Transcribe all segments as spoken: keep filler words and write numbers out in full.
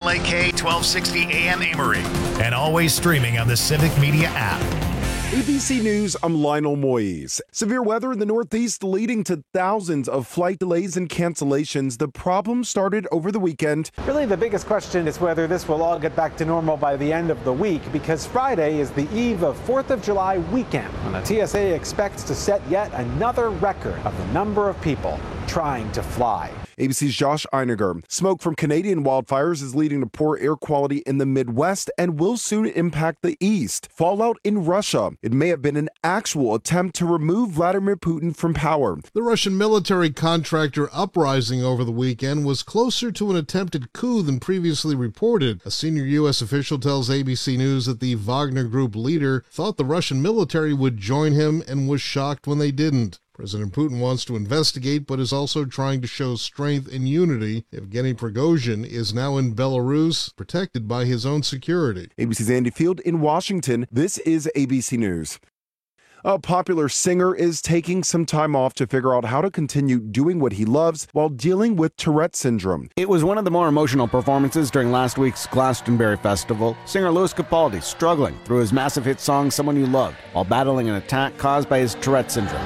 A K twelve sixty A M Amory, and always streaming on the Civic Media app. A B C News, I'm Lionel Moyes. Severe weather in the Northeast leading to thousands of flight delays and cancellations. The problem started over the weekend. Really, the biggest question is whether this will all get back to normal by the end of the week, because Friday is the eve of fourth of July weekend, when the T S A expects to set yet another record of the number of people trying to fly. A B C's Josh Einiger. Smoke from Canadian wildfires is leading to poor air quality in the Midwest and will soon impact the East. Fallout in Russia. It may have been an actual attempt to remove Vladimir Putin from power. The Russian military contractor uprising over the weekend was closer to an attempted coup than previously reported. A senior U S official tells A B C News that the Wagner Group leader thought the Russian military would join him and was shocked when they didn't. President Putin wants to investigate, but is also trying to show strength and unity. Evgeny Prigozhin is now in Belarus, protected by his own security. A B C's Andy Field in Washington. This is A B C News. A popular singer is taking some time off to figure out how to continue doing what he loves while dealing with Tourette syndrome. It was one of the more emotional performances during last week's Glastonbury Festival. Singer Louis Capaldi struggling through his massive hit song Someone You Loved while battling an attack caused by his Tourette syndrome.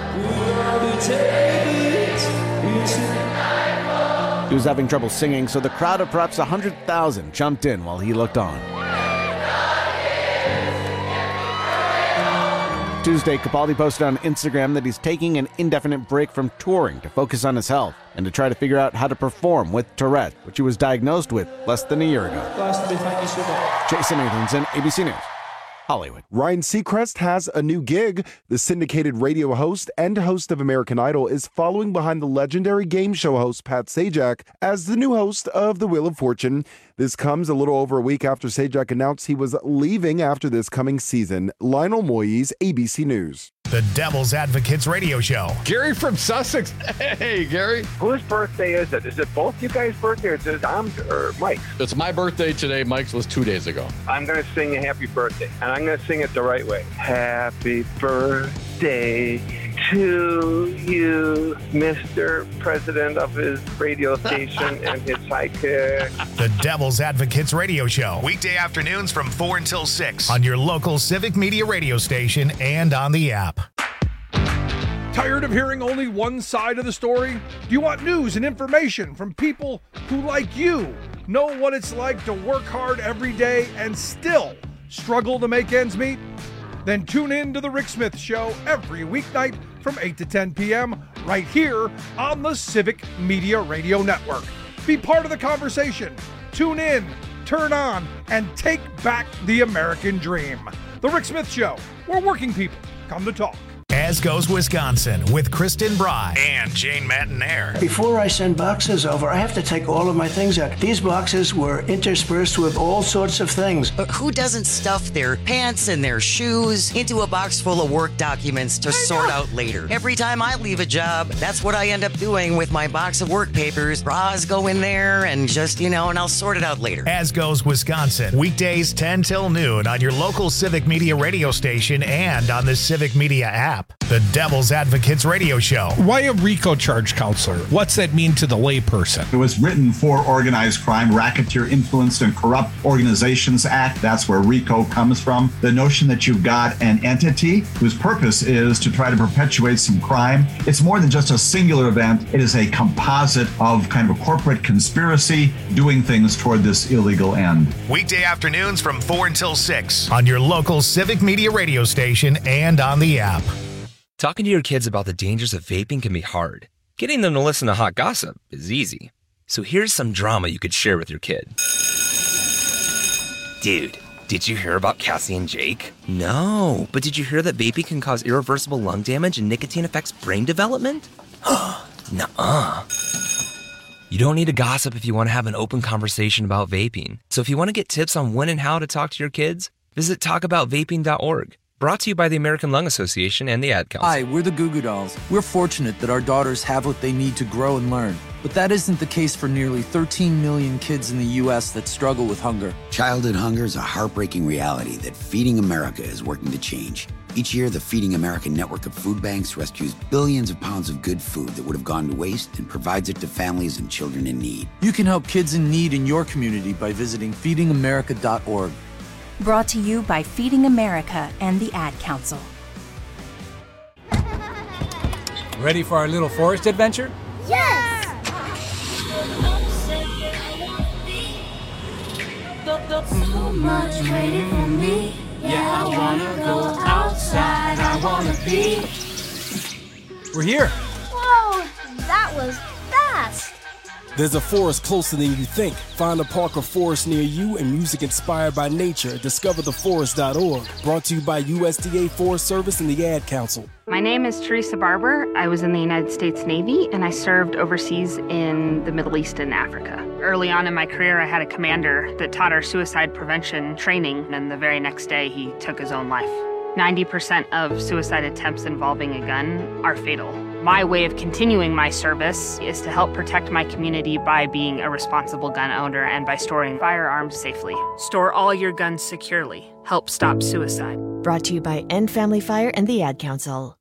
He was having trouble singing, so the crowd of perhaps one hundred thousand jumped in while he looked on. Tuesday, Capaldi posted on Instagram that he's taking an indefinite break from touring to focus on his health and to try to figure out how to perform with Tourette, which he was diagnosed with less than a year ago. Thank you so much. Jason Nathanson, A B C News, Hollywood. Ryan Seacrest has a new gig. The syndicated radio host and host of American Idol is following behind the legendary game show host Pat Sajak as the new host of The Wheel of Fortune. This comes a little over a week after Sajak announced he was leaving after this coming season. Lionel Moyes, A B C News. The Devil's Advocates Radio Show. Gary from Sussex. Hey, Gary. Whose birthday is it? Is it both you guys' birthday or is it Tom's or Mike's? It's my birthday today. Mike's was two days ago. I'm going to sing a happy birthday, and I'm going to sing it the right way. Happy birthday to you, Mister President of his radio station and his sidekick. The Devil's Advocates Radio Show. Weekday afternoons from four until six on your local Civic Media radio station and on the app. Tired of hearing only one side of the story? Do you want news and information from people who, like you, know what it's like to work hard every day and still struggle to make ends meet? Then tune in to The Rick Smith Show every weeknight from eight to ten p.m. right here on the Civic Media Radio Network. Be part of the conversation. Tune in, turn on, and take back the American dream. The Rick Smith Show, where working people come to talk. As Goes Wisconsin with Kristen Bry and Jane Matinaire. Before I send boxes over, I have to take all of my things out. These boxes were interspersed with all sorts of things. But who doesn't stuff their pants and their shoes into a box full of work documents to sort out later? Every time I leave a job, that's what I end up doing with my box of work papers. Bras go in there and just, you know, and I'll sort it out later. As Goes Wisconsin, weekdays ten till noon on your local Civic Media radio station and on the Civic Media app. The Devil's Advocates Radio Show. Why a RICO charge counselor? What's that mean to the layperson? It was written for Organized Crime, Racketeer Influenced and Corrupt Organizations Act. That's where RICO comes from. The notion that you've got an entity whose purpose is to try to perpetuate some crime. It's more than just a singular event. It is a composite of kind of a corporate conspiracy doing things toward this illegal end. Weekday afternoons from four until six on your local Civic Media radio station and on the app. Talking to your kids about the dangers of vaping can be hard. Getting them to listen to hot gossip is easy. So here's some drama you could share with your kid. Dude, did you hear about Cassie and Jake? No, but did you hear that vaping can cause irreversible lung damage and nicotine affects brain development? Nuh-uh. You don't need to gossip if you want to have an open conversation about vaping. So if you want to get tips on when and how to talk to your kids, visit talk about vaping dot org. Brought to you by the American Lung Association and the Ad Council. Hi, we're the Goo Goo Dolls. We're fortunate that our daughters have what they need to grow and learn. But that isn't the case for nearly thirteen million kids in the U S that struggle with hunger. Childhood hunger is a heartbreaking reality that Feeding America is working to change. Each year, the Feeding America network of food banks rescues billions of pounds of good food that would have gone to waste and provides it to families and children in need. You can help kids in need in your community by visiting feeding america dot org. Brought to you by Feeding America and the Ad Council. Ready for our little forest adventure? Yes! So much waiting for me. Yeah, I wanna go outside. I wanna be. We're here. Whoa, that was fast. There's a forest closer than you think. Find a park or forest near you and music inspired by nature. discover the forest dot org. Brought to you by U S D A Forest Service and the Ad Council. My name is Teresa Barber. I was in the United States Navy, and I served overseas in the Middle East and Africa. Early on in my career, I had a commander that taught our suicide prevention training, and the very next day, he took his own life. ninety percent of suicide attempts involving a gun are fatal. My way of continuing my service is to help protect my community by being a responsible gun owner and by storing firearms safely. Store all your guns securely. Help stop suicide. Brought to you by End Family Fire and the Ad Council.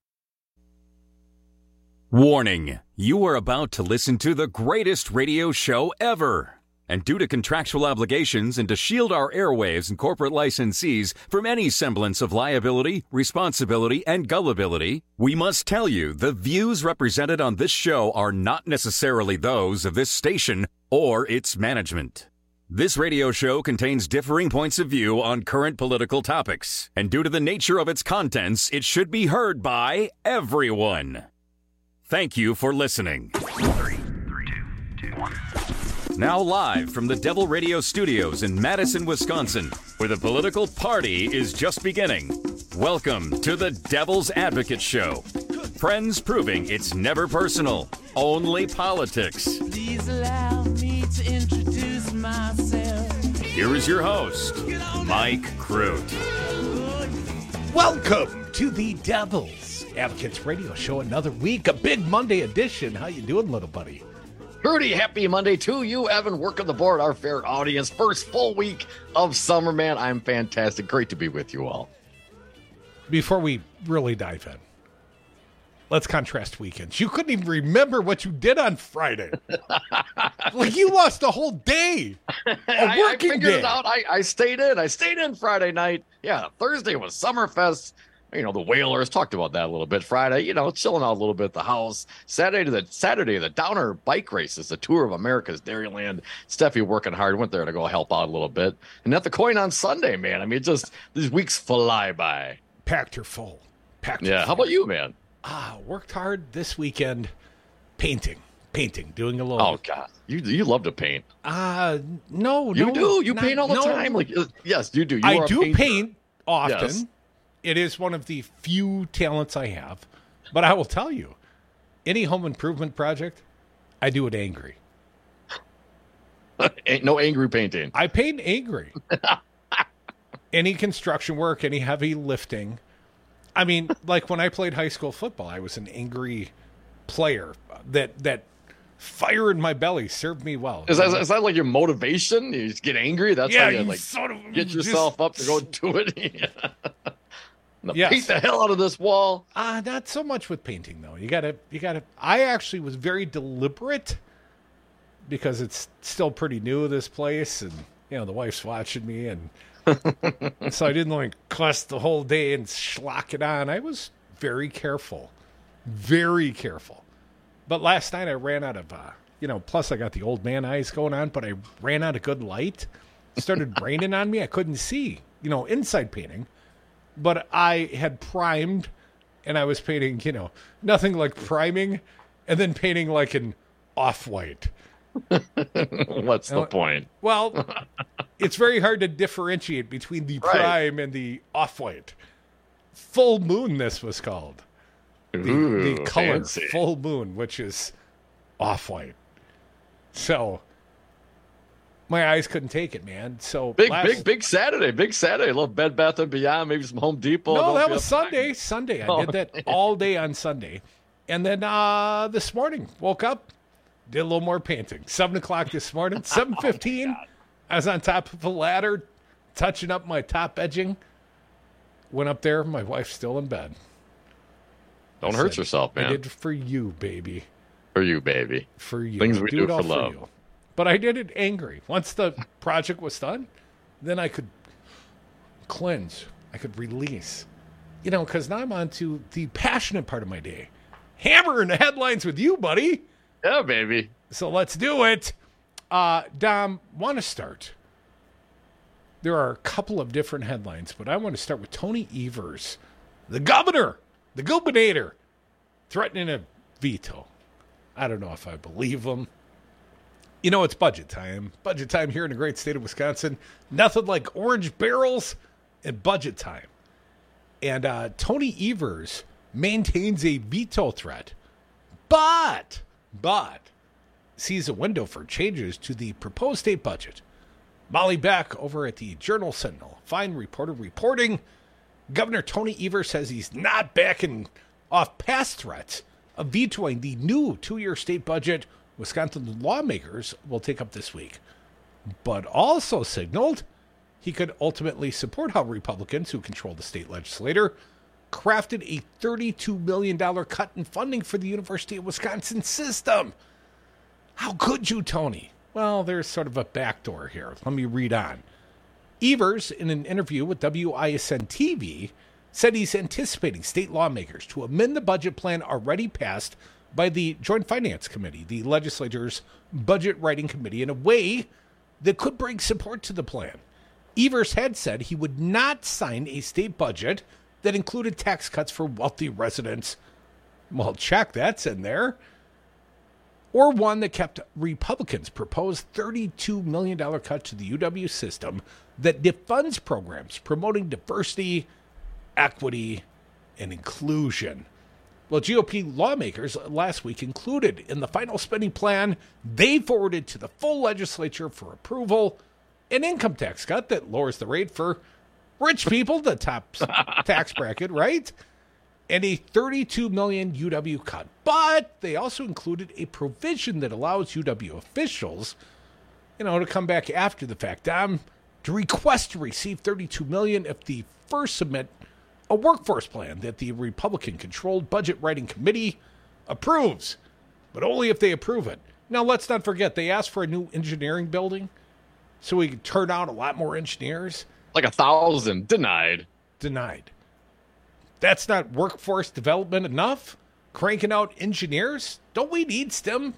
Warning, you are about to listen to the greatest radio show ever. And due to contractual obligations and to shield our airwaves and corporate licensees from any semblance of liability, responsibility, and gullibility, we must tell you the views represented on this show are not necessarily those of this station or its management. This radio show contains differing points of view on current political topics, and due to the nature of its contents, it should be heard by everyone. Thank you for listening. Three, three, two, two, one. Now live from the Devil Radio Studios in Madison, Wisconsin, where the political party is just beginning. Welcome to the Devil's Advocate Show. Friends proving it's never personal, only politics. Please allow me to introduce myself. Here is your host, Mike Crute. Welcome to the Devil's Advocates Radio Show. Another week, a big Monday edition. How you doing, little buddy? Rudy, happy Monday to you, Evan. Working the board, our fair audience. First full week of summer, man. I'm fantastic. Great to be with you all. Before we really dive in, let's contrast weekends. You couldn't even remember what you did on Friday. Like you lost a whole day. A working I, I figured day. it out. I, I stayed in. I stayed in Friday night. Yeah, Thursday was Summerfest. You know, the Whalers, talked about that a little bit. Friday, you know, chilling out a little bit at the house. Saturday to the Saturday, the Downer Bike Races, the Tour of America's Dairyland. Steffi working hard, went there to go help out a little bit. And at the Coin on Sunday, man. I mean, just these weeks fly by. Packed her full. Packed yeah, her how full. about you, man? Ah, worked hard this weekend. Painting. Painting. Doing a little. Oh, God. You you love to paint. Uh, no, You no. do. You not- paint all the no. time. Like, uh, yes, you do. You I are a do painter. paint often. Yes. It is one of the few talents I have. But I will tell you, any home improvement project, I do it angry. Ain't no angry painting. I paint angry. Any construction work, any heavy lifting. I mean, like when I played high school football, I was an angry player. That that fire in my belly served me well. Is that, is that like your motivation? You just get angry? That's Yeah, how you, you like sort of get just- yourself up to go do it. No, Yes. paint the hell out of this wall. Ah, not so much with painting though. You gotta, you gotta. I actually was very deliberate because it's still pretty new, this place, and you know the wife's watching me, and so I didn't like cuss the whole day and schlock it on. I was very careful, very careful. But last night I ran out of, uh, you know. Plus I got the old man eyes going on, but I ran out of good light. It started raining on me. I couldn't see, you know, inside painting. But I had primed, and I was painting, you know, nothing like priming, and then painting like an off-white. What's the Uh, point? Well, it's very hard to differentiate between the Right. prime and the off-white. Full moon, this was called. The, Ooh, the color fancy. full moon, which is off-white. So my eyes couldn't take it, man. So Big, last- big, big Saturday. Big Saturday. A little Bed Bath and Beyond, maybe some Home Depot. No, Don't that be was upset. Sunday. Sunday. I Oh, did that man. all day on Sunday. And then uh, this morning, woke up, did a little more painting. seven o'clock this morning. seven fifteen, I was on top of a ladder, touching up my top edging. Went up there. My wife's still in bed. Don't I hurt said, yourself, man. I did it for you, baby. For you, baby. For you. Things we do, it all for love. you. But I did it angry. Once the project was done, then I could cleanse. I could release. You know, because now I'm on to the passionate part of my day. Hammering the headlines with you, buddy. Yeah, baby. So let's do it. Uh, Dom, want to start? There are a couple of different headlines, but I want to start with Tony Evers, the governor, the gubernator, threatening a veto. I don't know if I believe him. You know, it's budget time. Budget time here in the great state of Wisconsin. Nothing like orange barrels and budget time. And uh, Tony Evers maintains a veto threat, but, but, sees a window for changes to the proposed state budget. Molly Beck over at the Journal Sentinel, fine reporter reporting, Governor Tony Evers says he's not backing off past threats of vetoing the new two-year state budget Wisconsin lawmakers will take up this week, but also signaled he could ultimately support how Republicans who control the state legislature crafted a thirty-two million dollars cut in funding for the University of Wisconsin system. How could you, Tony? Well, there's sort of a backdoor here. Let me read on. Evers, in an interview with W I S N T V, said he's anticipating state lawmakers to amend the budget plan already passed by the Joint Finance Committee, the legislature's budget writing committee, in a way that could bring support to the plan. Evers had said he would not sign a state budget that included tax cuts for wealthy residents. Well, check, that's in there. Or one that kept Republicans' proposed thirty-two million dollars cut to the U W system that defunds programs promoting diversity, equity, and inclusion. Well, G O P lawmakers last week included in the final spending plan they forwarded to the full legislature for approval an income tax cut that lowers the rate for rich people, the top tax bracket, right? And a thirty-two million dollars U W cut. But they also included a provision that allows U W officials, you know, to come back after the fact, um, to request to receive thirty-two million dollars if they first submit a workforce plan that the Republican-controlled budget writing committee approves, but only if they approve it. Now, let's not forget, they asked for a new engineering building so we could turn out a lot more engineers. Like a thousand. Denied. Denied. That's not workforce development enough? Cranking out engineers? Don't we need STEM?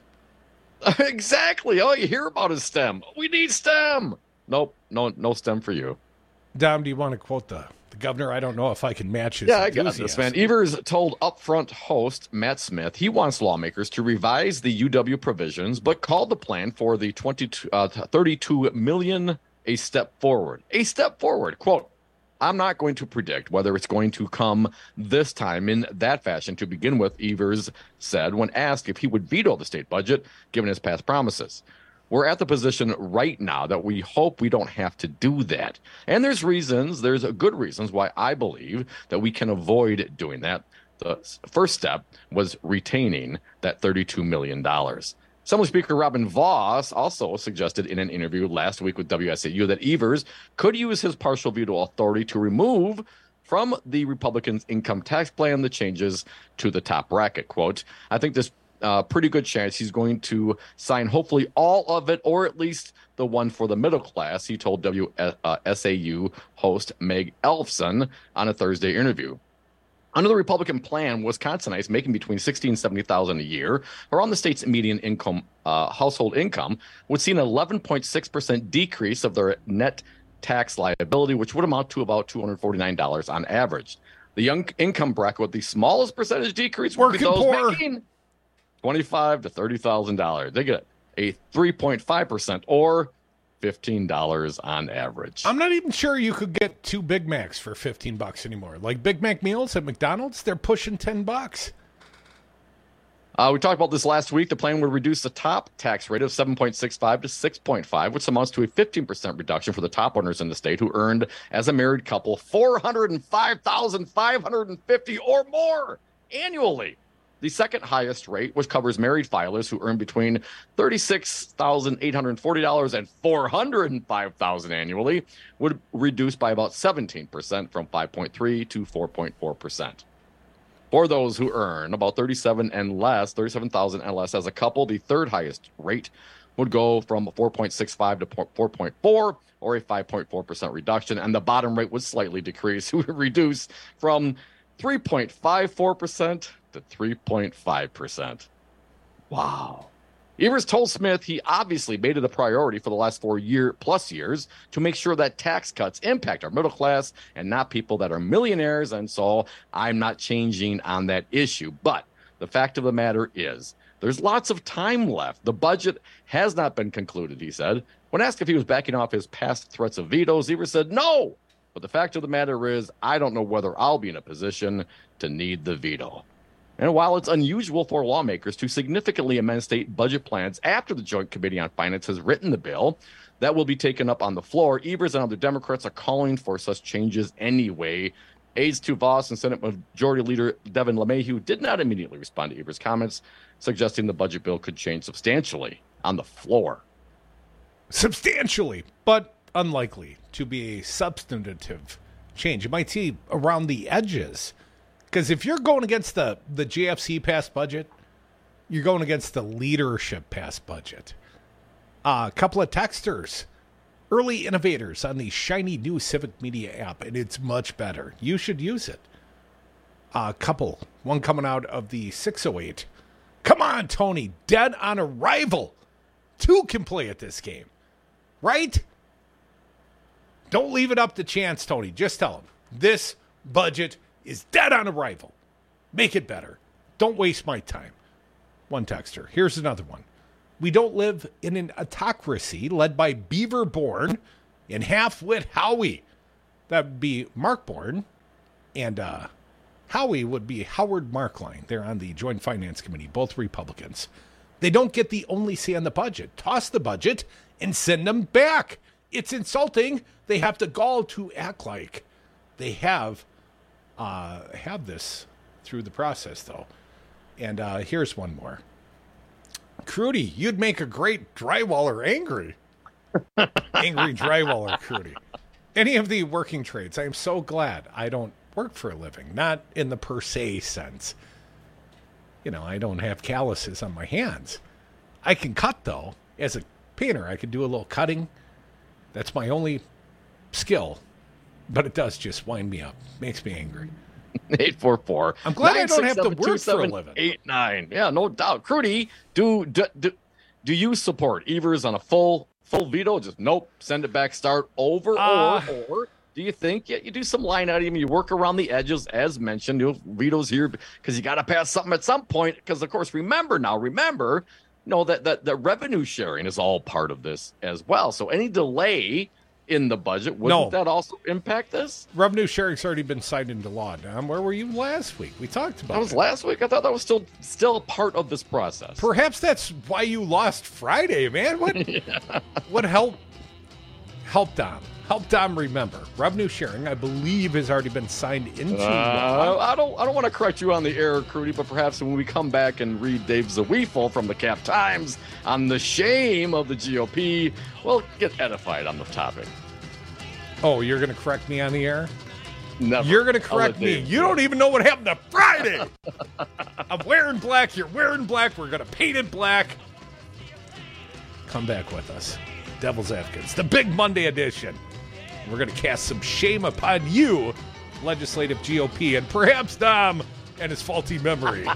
Exactly. All you hear about is STEM. We need STEM. Nope. No, no STEM for you. Dom, do you want to quote the, the governor? I don't know if I can match his Yeah, I got this, man. Evers told Upfront host Matt Smith he wants lawmakers to revise the U W provisions, but called the plan for the twenty-two, uh, thirty-two million dollars a step forward. A step forward. Quote, I'm not going to predict whether it's going to come this time in that fashion to begin with, Evers said when asked if he would veto the state budget, given his past promises. We're at the position right now that we hope we don't have to do that. And there's reasons, there's good reasons why I believe that we can avoid doing that. The first step was retaining that thirty-two million dollars. Assembly Speaker Robin Vos also suggested in an interview last week with W S A U that Evers could use his partial veto authority to remove from the Republicans' income tax plan the changes to the top bracket. Quote, I think there's a pretty good chance he's going to sign hopefully all of it, or at least the one for the middle class, he told W S A U host Meg Elfson on a Thursday interview. Under the Republican plan, Wisconsinites making between sixteen thousand dollars and seventy thousand dollars a year, around the state's median income, uh, household income, would see an eleven point six percent decrease of their net tax liability, which would amount to about two hundred forty-nine dollars on average. The young income bracket with the smallest percentage decrease would be those poor. making twenty-five thousand to thirty thousand dollars. They get a three point five percent or fifteen dollars on average. I'm not even sure you could get two Big Macs for fifteen bucks anymore. Like Big Mac meals at McDonald's, they're pushing ten bucks. Uh, we talked about this last week. The plan would reduce the top tax rate of seven point six five to six point five, which amounts to a fifteen percent reduction for the top earners in the state who earned, as a married couple, four hundred five thousand five hundred fifty dollars or more annually. The second highest rate, which covers married filers who earn between thirty-six thousand eight hundred forty dollars and four hundred five thousand dollars annually, would reduce by about seventeen percent from five point three to four point four percent. For those who earn about thirty-seven and less, thirty-seven thousand and less as a couple, the third highest rate would go from four point six five to four point four, or a five point four percent reduction, and the bottom rate would slightly decrease, would reduce from three point five four percent to three point five percent. Wow. Evers told Smith he obviously made it a priority for the last four year plus years to make sure that tax cuts impact our middle class and not people that are millionaires, and so I'm not changing on that issue. But the fact of the matter is, there's lots of time left. The budget has not been concluded, he said. When asked if he was backing off his past threats of vetoes, Evers said no. But the fact of the matter is, I don't know whether I'll be in a position to need the veto. And while it's unusual for lawmakers to significantly amend state budget plans after the Joint Committee on Finance has written the bill, that will be taken up on the floor. Evers and other Democrats are calling for such changes anyway. Aides to Voss and Senate Majority Leader Devin LeMahieu did not immediately respond to Evers' comments, suggesting the budget bill could change substantially on the floor. Substantially, but unlikely to be a substantive change. You might see around the edges. Because if you're going against the, the J F C passed budget, you're going against the leadership passed budget. Uh, a couple of texters, early innovators on the shiny new Civic Media app, and it's much better. You should use it. A uh, couple, one coming out of the six oh eight. Come on, Tony, dead on arrival. Two can play at this game, right? Don't leave it up to chance, Tony. Just tell him this budget is dead on arrival. Make it better. Don't waste my time. One texter. Here's another one. We don't live in an autocracy led by Beaver Bourne and half-wit Howie. That would be Mark Bourne, and uh, Howie would be Howard Markline. They're on the Joint Finance Committee, both Republicans. They don't get the only say on the budget. Toss the budget and send them back. It's insulting. They have the gall to act like they have Uh, have this through the process, though. And uh, here's one more. Crudy, you'd make a great drywaller angry. Angry drywaller, Crudy. Any of the working trades, I am so glad I don't work for a living. Not in the per se sense. You know, I don't have calluses on my hands. I can cut, though. As a painter, I can do a little cutting. That's my only skill. But it does just wind me up. Makes me angry. eight four four. I'm glad I don't have to work for a living. eight nine. Yeah, no doubt. Crudy, do, do do do you support Evers on a full full veto? Just nope, send it back, start over, Uh, or or do you think yeah, you do some line item, you work around the edges, as mentioned, you know, vetoes here because you got to pass something at some point? Because of course, remember now, remember, you know that that that revenue sharing is all part of this as well. So any delay in the budget, wouldn't No. that also impact this? Revenue sharing's already been signed into law. Dom, where were you last week? We talked about That was it. last week. I thought that was still still a part of this process. Perhaps that's why you lost Friday, man. What what help help Dom? Help Dom remember. Revenue sharing, I believe, has already been signed into Uh, law. I don't I don't want to correct you on the air, Crudy, but perhaps when we come back and read Dave Zawiefel from the Cap Times on the shame of the G O P, we'll get edified on the topic. Oh, you're going to correct me on the air? Never. You're going to I'll let correct me. Dave You do don't it. even know what happened to Friday. I'm wearing black. You're wearing black. We're going to paint it black. Come back with us. Devil's Advocates, the big Monday edition. We're going to cast some shame upon you, legislative G O P, and perhaps Dom and his faulty memory.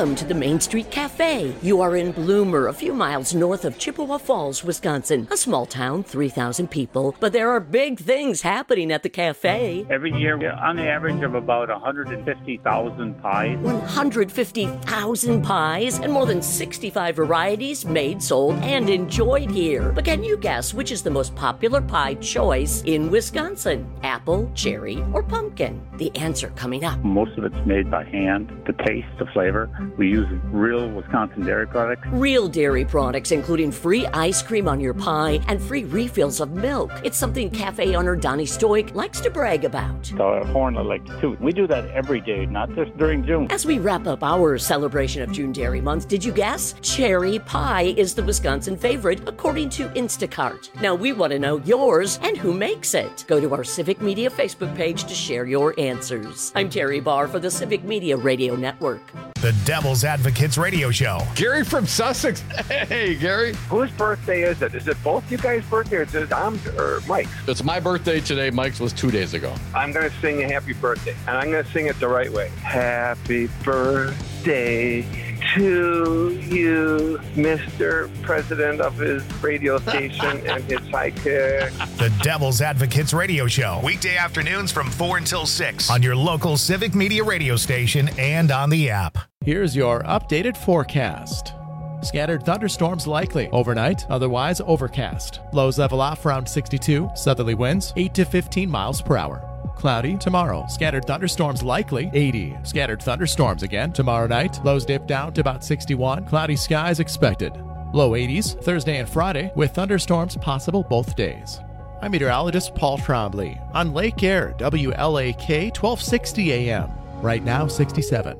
Welcome to the Main Street Cafe. You are in Bloomer, a few miles north of Chippewa Falls, Wisconsin. A small town, three thousand people, but there are big things happening at the cafe. Every year, on the average of about one hundred fifty thousand pies. one hundred fifty thousand pies and more than sixty-five varieties made, sold, and enjoyed here. But can you guess which is the most popular pie choice in Wisconsin? Apple, cherry, or pumpkin? The answer coming up. Most of it's made by hand. The taste, the flavor. We use real Wisconsin dairy products. Real dairy products, including free ice cream on your pie and free refills of milk. It's something cafe owner Donnie Stoic likes to brag about. So a horn I like to toot. We do that every day, not just during June. As we wrap up our celebration of June Dairy Month, did you guess? Cherry pie is the Wisconsin favorite, according to Instacart. Now we want to know yours and who makes it. Go to our Civic Media Facebook page to share your answers. I'm Terry Barr for the Civic Media Radio Network. The Devil's Advocates Radio Show. Gary from Sussex. Hey, Gary. Whose birthday is it? Is it both you guys' birthday or is it Dom's or Mike's? It's my birthday today. Mike's was two days ago. I'm going to sing a happy birthday, and I'm going to sing it the right way. Happy birthday to you, Mister President of his radio station and his sidekick. The Devil's Advocates Radio Show. Weekday afternoons from four until six on your local Civic Media radio station and on the app. Here's your updated forecast. Scattered thunderstorms likely overnight, otherwise overcast. Lows level off around sixty-two, southerly winds eight to fifteen miles per hour. Cloudy tomorrow. Scattered thunderstorms likely, eighty. Scattered thunderstorms again tomorrow night. Lows dip down to about sixty-one. Cloudy skies expected. Low eighties Thursday and Friday with thunderstorms possible both days. I'm meteorologist Paul Trombley on Lake Air, W L A K twelve sixty A M. Right now sixty-seven.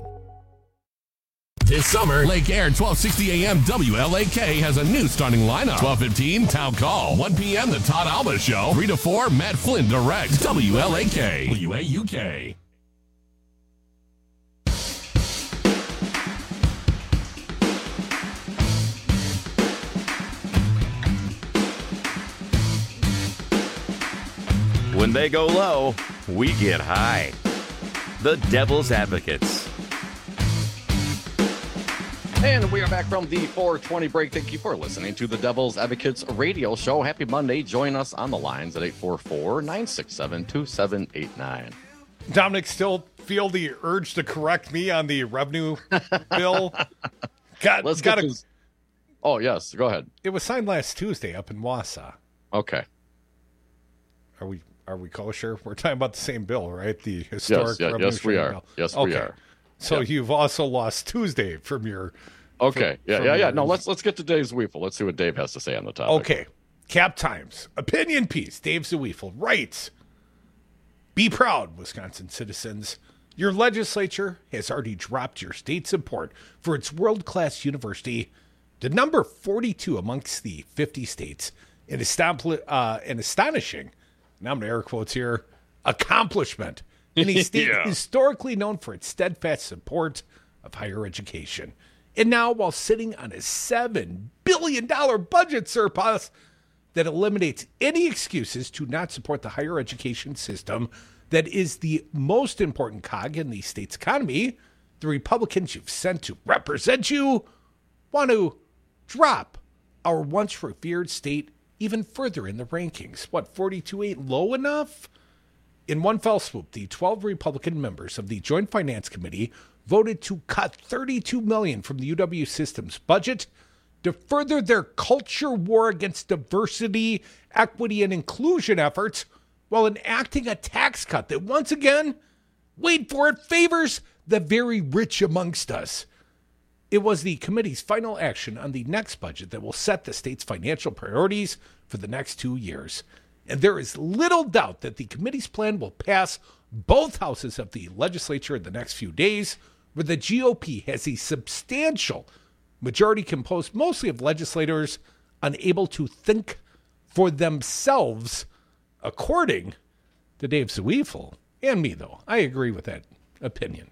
This summer, Lake Air twelve sixty A M W L A K has a new starting lineup. twelve fifteen, Town Call. one p.m., The Todd Alba Show. three to four, Matt Flynn Direct. W L A K. W A U K. When they go low, we get high. The Devil's Advocates. And we are back from the four twenty break. Thank you for listening to the Devil's Advocates Radio Show. Happy Monday. Join us on the lines at eight four four, nine six seven, two seven eight nine. Dominic, still feel the urge to correct me on the revenue bill? Got, Let's got get a, this. Oh, yes. Go ahead. It was signed last Tuesday up in Wausau. Okay. Are we are we kosher? We're talking about the same bill, right? The historic yes, yeah, revenue yes, we are. bill. Yes, okay. we are. So yep. You've also lost Tuesday from your... Okay. From, yeah, from yeah, your, yeah. No, let's let's get to Dave's Weefel. Let's see what Dave has to say on the topic. Okay. Cap Times. Opinion piece. Dave Zweifel writes, be proud, Wisconsin citizens. Your legislature has already dropped your state support for its world-class university to number forty-two amongst the fifty states. An, establi- uh, an astonishing, now I'm going to air quotes here, accomplishment in a state yeah. historically known for its steadfast support of higher education. And now, while sitting on a seven billion dollars budget surplus that eliminates any excuses to not support the higher education system that is the most important cog in the state's economy, the Republicans you've sent to represent you want to drop our once revered state even further in the rankings. What, forty-two ain't low enough? In one fell swoop, the twelve Republican members of the Joint Finance Committee voted to cut thirty-two million dollars from the U W system's budget to further their culture war against diversity, equity, and inclusion efforts while enacting a tax cut that once again, wait for it, favors the very rich amongst us. It was the committee's final action on the next budget that will set the state's financial priorities for the next two years. And there is little doubt that the committee's plan will pass both houses of the legislature in the next few days, where the G O P has a substantial majority composed mostly of legislators unable to think for themselves, according to Dave Zweifel. And me, though. I agree with that opinion.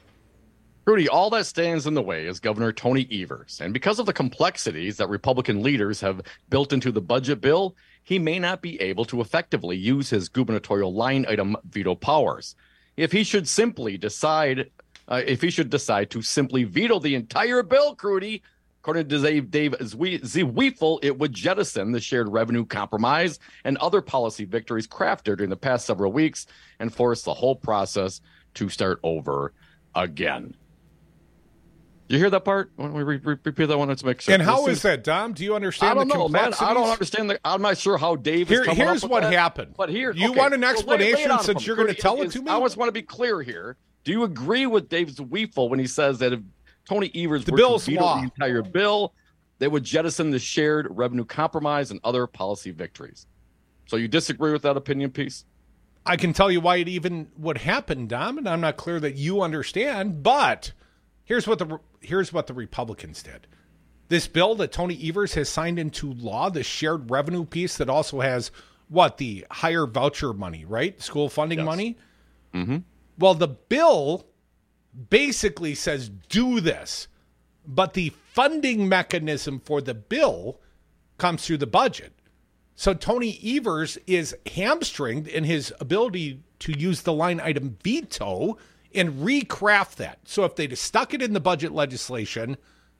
Rudy, all that stands in the way is Governor Tony Evers. And because of the complexities that Republican leaders have built into the budget bill, he may not be able to effectively use his gubernatorial line item veto powers. If he should simply decide uh, if he should decide to simply veto the entire bill, Crudy. According to Dave, Dave Zwiefel, it would jettison the shared revenue compromise and other policy victories crafted during the past several weeks and force the whole process to start over again. You hear that part? Why don't we re- re- repeat that one to make sure? And how this is that, Dom? Do you understand I don't the know, man. complexities? I don't understand. The, I'm not sure how Dave Here, is coming Here's up with what that. happened. But here, you okay, want an so lay- explanation lay it on since him. you're going to Is- tell it is- to me? I just want to be clear here. Do you agree with Dave Zwiefel when he says that if Tony Evers The were bill's to veto law. the entire bill, they would jettison the shared revenue compromise and other policy victories? So you disagree with that opinion piece? I can tell you why it even would happen, Dom, and I'm not clear that you understand, but here's what the here's what the Republicans did. This bill that Tony Evers has signed into law, the shared revenue piece that also has, what, the higher voucher money, right? School funding Yes. money? Mm-hmm. Well, the bill basically says do this, but the funding mechanism for the bill comes through the budget. So Tony Evers is hamstringed in his ability to use the line item veto and recraft that. So if they'd have stuck it in the budget legislation,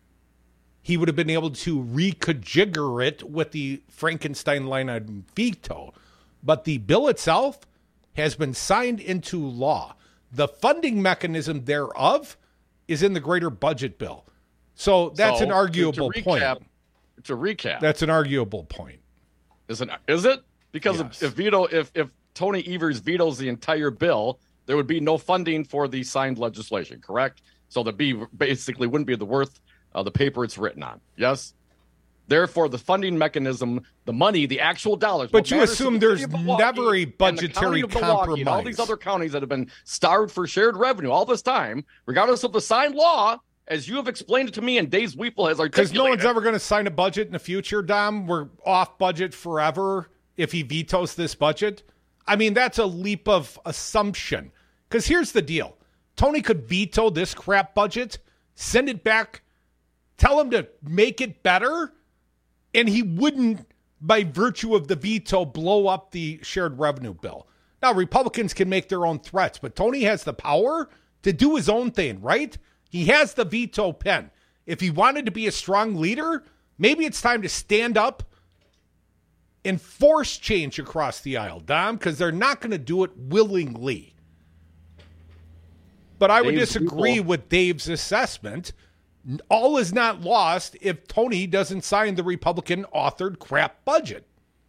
he would have been able to reconfigure it with the Frankenstein line item veto. But the bill itself has been signed into law. The funding mechanism thereof is in the greater budget bill. So that's So, an arguable to recap, point. To recap, That's an arguable point. Is it? Is it? Because Yes. if, if veto, if if Tony Evers vetoes the entire bill, there would be no funding for the signed legislation. Correct? So the B basically wouldn't be the worth of the paper it's written on. Yes. Therefore, the funding mechanism, the money, the actual dollars. But what you matters to assume the there's city of Milwaukee never a and the budgetary county of Milwaukee and all these compromise. other counties that have been starved for shared revenue all this time, regardless of the signed law, as you have explained it to me, and Dave Zwiefel has articulated. Because no one's ever going to sign a budget in the future, Dom. We're off budget forever if he vetoes this budget. I mean, that's a leap of assumption. Because here's the deal. Tony could veto this crap budget, send it back, tell him to make it better, and he wouldn't, by virtue of the veto, blow up the shared revenue bill. Now, Republicans can make their own threats, but Tony has the power to do his own thing, right? He has the veto pen. If he wanted to be a strong leader, maybe it's time to stand up and force change across the aisle, Dom, because they're not going to do it willingly. But I would Dave's disagree people- with Dave's assessment. All is not lost if Tony doesn't sign the Republican-authored crap budget.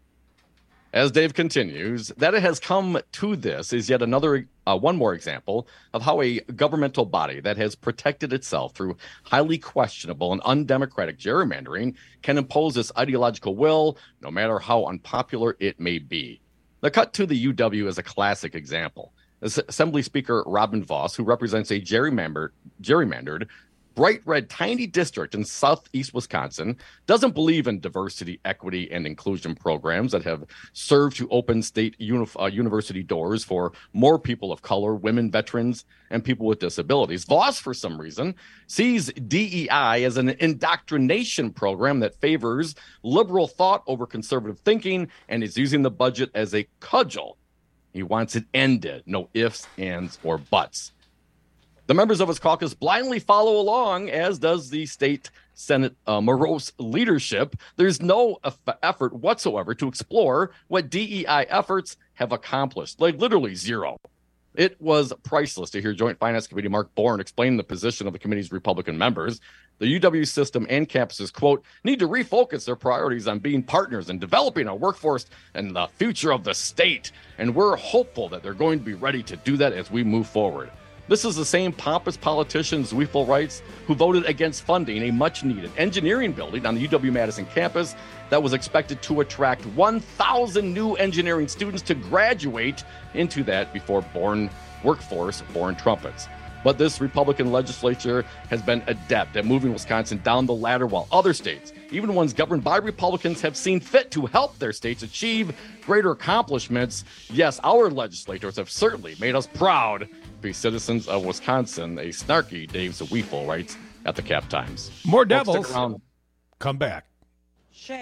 As Dave continues, that it has come to this is yet another, uh, one more example of how a governmental body that has protected itself through highly questionable and undemocratic gerrymandering can impose its ideological will, no matter how unpopular it may be. The cut to the U W is a classic example. As Assembly Speaker Robin Vos, who represents a gerrymandered, gerrymandered bright red tiny district in southeast Wisconsin, doesn't believe in diversity, equity, and inclusion programs that have served to open state uni- uh, university doors for more people of color, women, veterans, and people with disabilities. Voss, for some reason, sees D E I as an indoctrination program that favors liberal thought over conservative thinking and is using the budget as a cudgel. He wants it ended. No ifs, ands, or buts. The members of his caucus blindly follow along, as does the state Senate uh, morose leadership. There's no eff- effort whatsoever to explore what D E I efforts have accomplished, like literally zero. It was priceless to hear Joint Finance Committee Mark Bourne explain the position of the committee's Republican members. The U W system and campuses, quote, need to refocus their priorities on being partners and developing a workforce and the future of the state. And we're hopeful that they're going to be ready to do that as we move forward. This is the same pompous politician, Zwiefel writes, who voted against funding a much-needed engineering building on the U W-Madison campus that was expected to attract one thousand new engineering students to graduate into that before born workforce, born trumpets. But this Republican legislature has been adept at moving Wisconsin down the ladder, while other states, even ones governed by Republicans, have seen fit to help their states achieve greater accomplishments. Yes, our legislators have certainly made us proud to be citizens of Wisconsin, a snarky Dave Zwiefel writes at the Cap Times. More Folks, stick devils. around. Come back. Shame.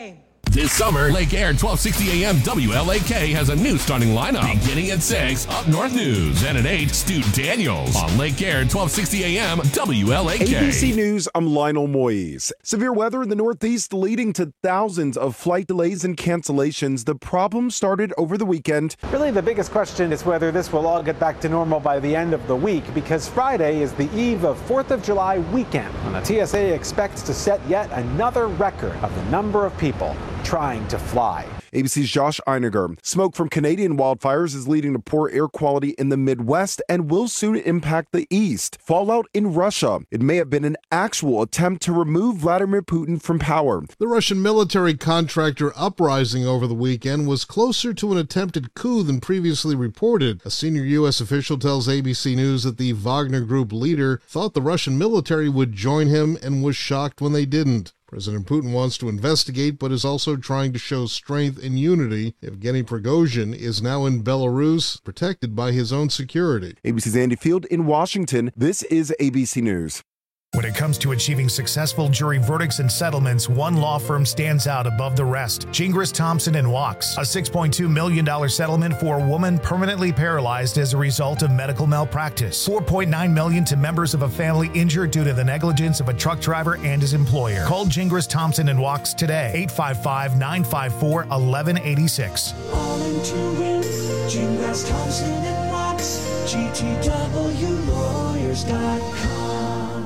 This summer, Lake Air twelve sixty A M W L A K has a new starting lineup. Beginning at six, Up North News. And at eight, Stu Daniels. On Lake Air twelve sixty A M W L A K. A B C News, I'm Lionel Moyes. Severe weather in the Northeast leading to thousands of flight delays and cancellations. The problem started over the weekend. Really, the biggest question is whether this will all get back to normal by the end of the week, because Friday is the eve of fourth of July weekend, when the T S A expects to set yet another record of the number of people trying to fly. A B C's Josh Einiger. Smoke from Canadian wildfires is leading to poor air quality in the Midwest and will soon impact the East. Fallout in Russia. It may have been an actual attempt to remove Vladimir Putin from power. The Russian military contractor uprising over the weekend was closer to an attempted coup than previously reported. A senior U S official tells A B C News that the Wagner Group leader thought the Russian military would join him and was shocked when they didn't. President Putin wants to investigate, but is also trying to show strength and unity. Evgeny Prigozhin is now in Belarus, protected by his own security. A B C's Andy Field in Washington. This is A B C News. When it comes to achieving successful jury verdicts and settlements, one law firm stands out above the rest. Gingras, Thompson and Wachs. A six point two million dollars settlement for a woman permanently paralyzed as a result of medical malpractice. four point nine million dollars to members of a family injured due to the negligence of a truck driver and his employer. Call Gingras, Thompson and Wachs today. eight five five, nine five four, one one eight six. All into it. Gingras, Thompson and Wachs. G T W lawyers dot com.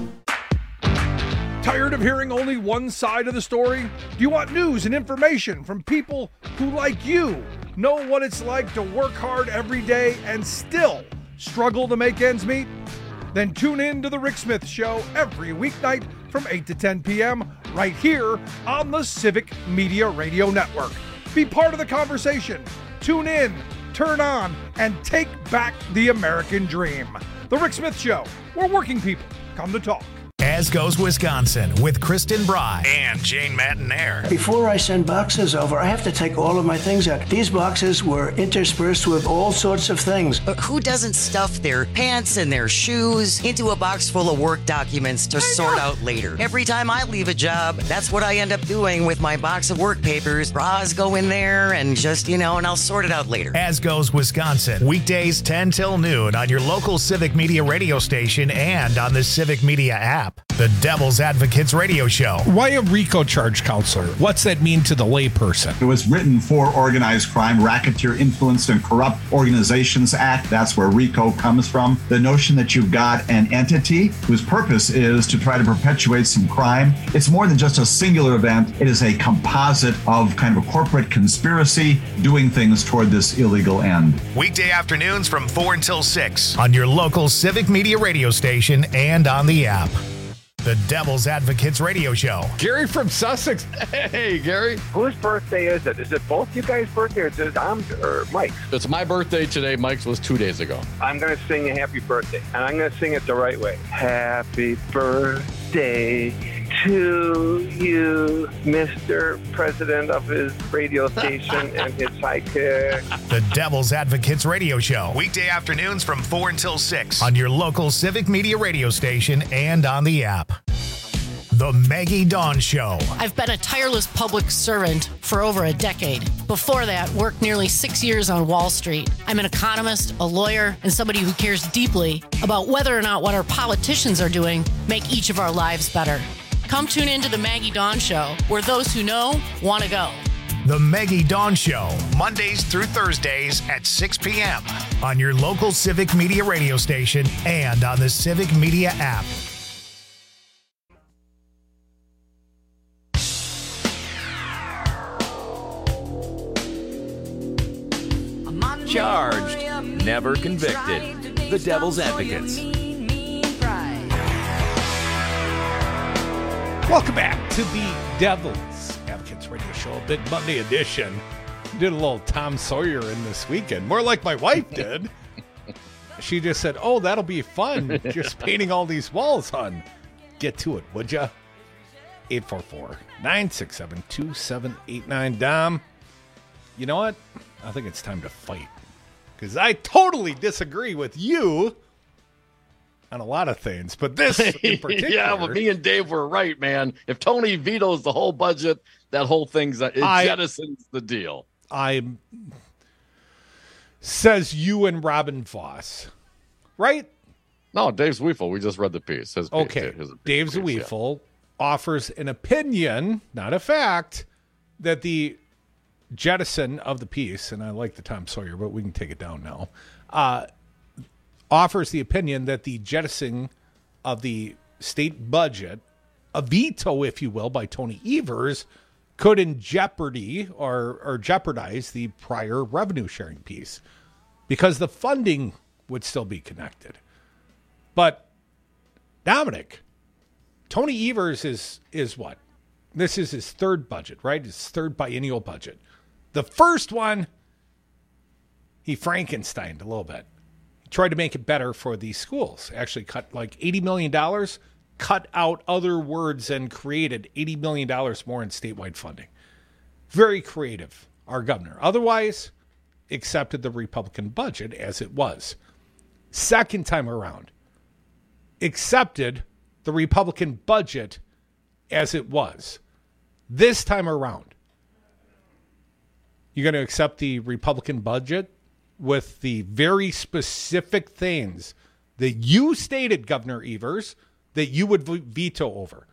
Tired of hearing only one side of the story? Do you want news and information from people who, like you, know what it's like to work hard every day and still struggle to make ends meet? Then tune in to The Rick Smith Show every weeknight from eight to ten p.m. right here on the Civic Media Radio Network. Be part of the conversation. Tune in, turn on, and take back the American dream. The Rick Smith Show, where working people come to talk. As Goes Wisconsin with Kristen Bry and Jane Matinaire. Before I send boxes over, I have to take all of my things out. These boxes were interspersed with all sorts of things. But who doesn't stuff their pants and their shoes into a box full of work documents to sort out later? Every time I leave a job, that's what I end up doing with my box of work papers. Bras go in there and just, you know, and I'll sort it out later. As Goes Wisconsin, weekdays ten till noon on your local Civic Media radio station and on the Civic Media app. The Devil's Advocates Radio Show. Why a RICO charge counselor? What's that mean to the layperson? It was written for Organized Crime, Racketeer Influenced and Corrupt Organizations Act. That's where RICO comes from. The notion that you've got an entity whose purpose is to try to perpetuate some crime. It's more than just a singular event. It is a composite of kind of a corporate conspiracy doing things toward this illegal end. Weekday afternoons from four until six on your local Civic Media radio station and on the app. The Devil's Advocates Radio Show. Gary from Sussex. Hey, Gary. Whose birthday is it? Is it both you guys' birthday or is it Dom's or Mike's? It's my birthday today. Mike's was two days ago. I'm going to sing a happy birthday, and I'm going to sing it the right way. Happy birthday to you, Mister President of his radio station and his sidekick. The Devil's Advocates Radio Show. Weekday afternoons from four until six on your local Civic Media radio station and on the app. The Maggie Dawn Show. I've been a tireless public servant for over a decade. Before that, worked nearly six years on Wall Street. I'm an economist, a lawyer, and somebody who cares deeply about whether or not what our politicians are doing make each of our lives better. Come tune in to The Maggie Dawn Show, where those who know want to go. The Maggie Dawn Show, Mondays through Thursdays at six p.m. on your local Civic Media radio station and on the Civic Media app. Charged, never convicted. The Devil's Advocates. Welcome back to the Devil's Advocates Radio Show, a big Monday edition. Did a little Tom Sawyer in this weekend, more like my wife did. She just said, oh, that'll be fun, just painting all these walls, hon. Get to it, would ya? eight four four, nine six seven, two seven eight nine. Dom, you know what? I think it's time to fight. Because I totally disagree with you on a lot of things, but this in particular. Yeah, but me and Dave were right, man. If Tony vetoes the whole budget, that whole thing's it I, jettisons the deal. I says you and Robin Voss, right? No, Dave Zweifel. We just read the piece. His okay, piece, his Dave piece, Zweifel yeah. offers an opinion, not a fact, that the jettison of the piece, and I like the Tom Sawyer, but we can take it down now. Uh, offers the opinion that the jettisoning of the state budget, a veto, if you will, by Tony Evers, could in jeopardy or, or jeopardize the prior revenue sharing piece because the funding would still be connected. But Dominic, Tony Evers is is what? This is his third budget, right? His third biennial budget. The first one, he Frankensteined a little bit. Tried to make it better for these schools. Actually cut like eighty million dollars, cut out other words and created eighty million dollars more in statewide funding. Very creative, our governor. Otherwise, accepted the Republican budget as it was. Second time around, accepted the Republican budget as it was. This time around, you're going to accept the Republican budget with the very specific things that you stated, Governor Evers, that you would veto over.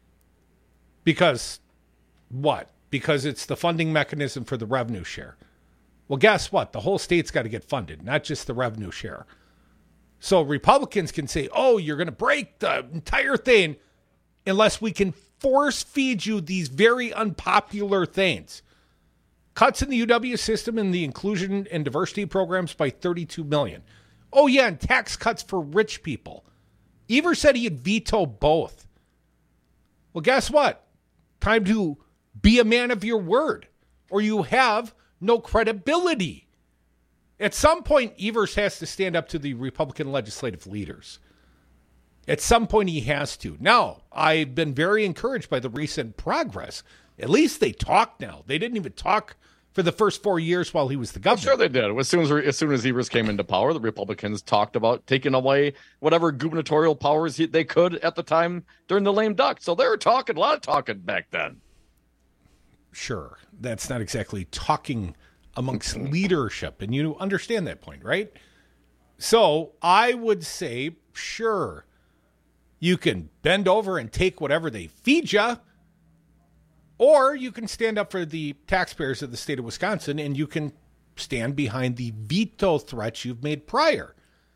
Because what? Because it's the funding mechanism for the revenue share. Well, guess what? The whole state's got to get funded, not just the revenue share. So Republicans can say, oh, you're going to break the entire thing unless we can force feed you these very unpopular things. Cuts in the U W system and the inclusion and diversity programs by thirty-two million dollars. Oh, yeah, and tax cuts for rich people. Evers said he'd veto both. Well, guess what? Time to be a man of your word, or you have no credibility. At some point, Evers has to stand up to the Republican legislative leaders. At some point, he has to. Now, I've been very encouraged by the recent progress. At least they talk now. They didn't even talk for the first four years while he was the governor. I'm sure they did. As soon as, as soon as Evers came into power, the Republicans talked about taking away whatever gubernatorial powers he, they could at the time during the lame duck. So they were talking, a lot of talking back then. Sure. That's not exactly talking amongst leadership, and you understand that point, right? So I would say, sure, you can bend over and take whatever they feed you, or you can stand up for the taxpayers of the state of Wisconsin and you can stand behind the veto threats you've made prior.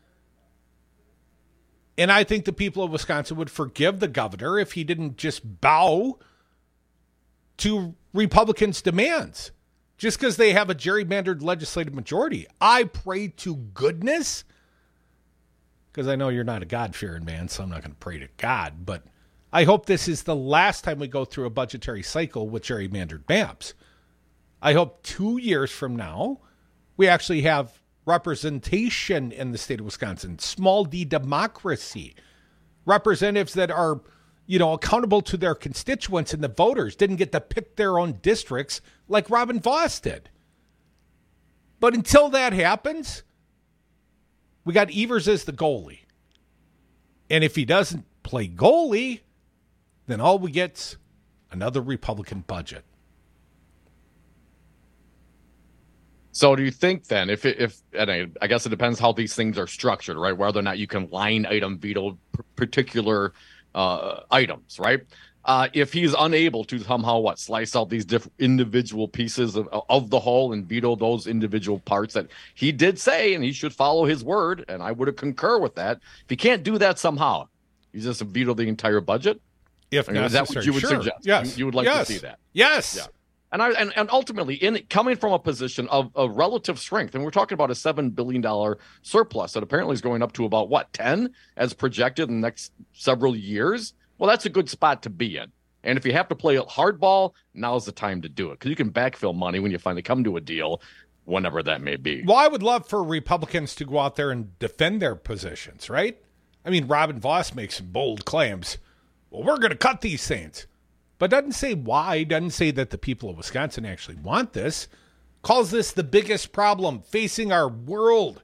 And I think the people of Wisconsin would forgive the governor if he didn't just bow to Republicans' demands just because they have a gerrymandered legislative majority. I pray to goodness, because I know you're not a God-fearing man, so I'm not going to pray to God, but I hope this is the last time we go through a budgetary cycle with gerrymandered maps. I hope two years from now, we actually have representation in the state of Wisconsin, small d democracy, representatives that are, you know, accountable to their constituents, and the voters didn't get to pick their own districts like Robin Voss did. But until that happens, we got Evers as the goalie. And if he doesn't play goalie, then all we get's another Republican budget. So do you think then, if it, if and I, I guess it depends how these things are structured, right? Whether or not you can line item veto particular uh, items, right? Uh, if he's unable to somehow what slice out these different individual pieces of, of the whole and veto those individual parts that he did say, and he should follow his word, and I would concur with that. If he can't do that somehow, you just veto the entire budget. If I mean, is that what you would sure. suggest? Yes. You, you would like yes. to see that. Yes. Yeah. And I and, and ultimately, in coming from a position of, of relative strength, and we're talking about a seven billion dollars surplus that apparently is going up to about, what, ten as projected in the next several years. Well, that's a good spot to be in. And if you have to play hardball, now's the time to do it, because you can backfill money when you finally come to a deal, whenever that may be. Well, I would love for Republicans to go out there and defend their positions, right? I mean, Robin Voss makes some bold claims. Well, we're going to cut these things. But doesn't say why, doesn't say that the people of Wisconsin actually want this. Calls this the biggest problem facing our world.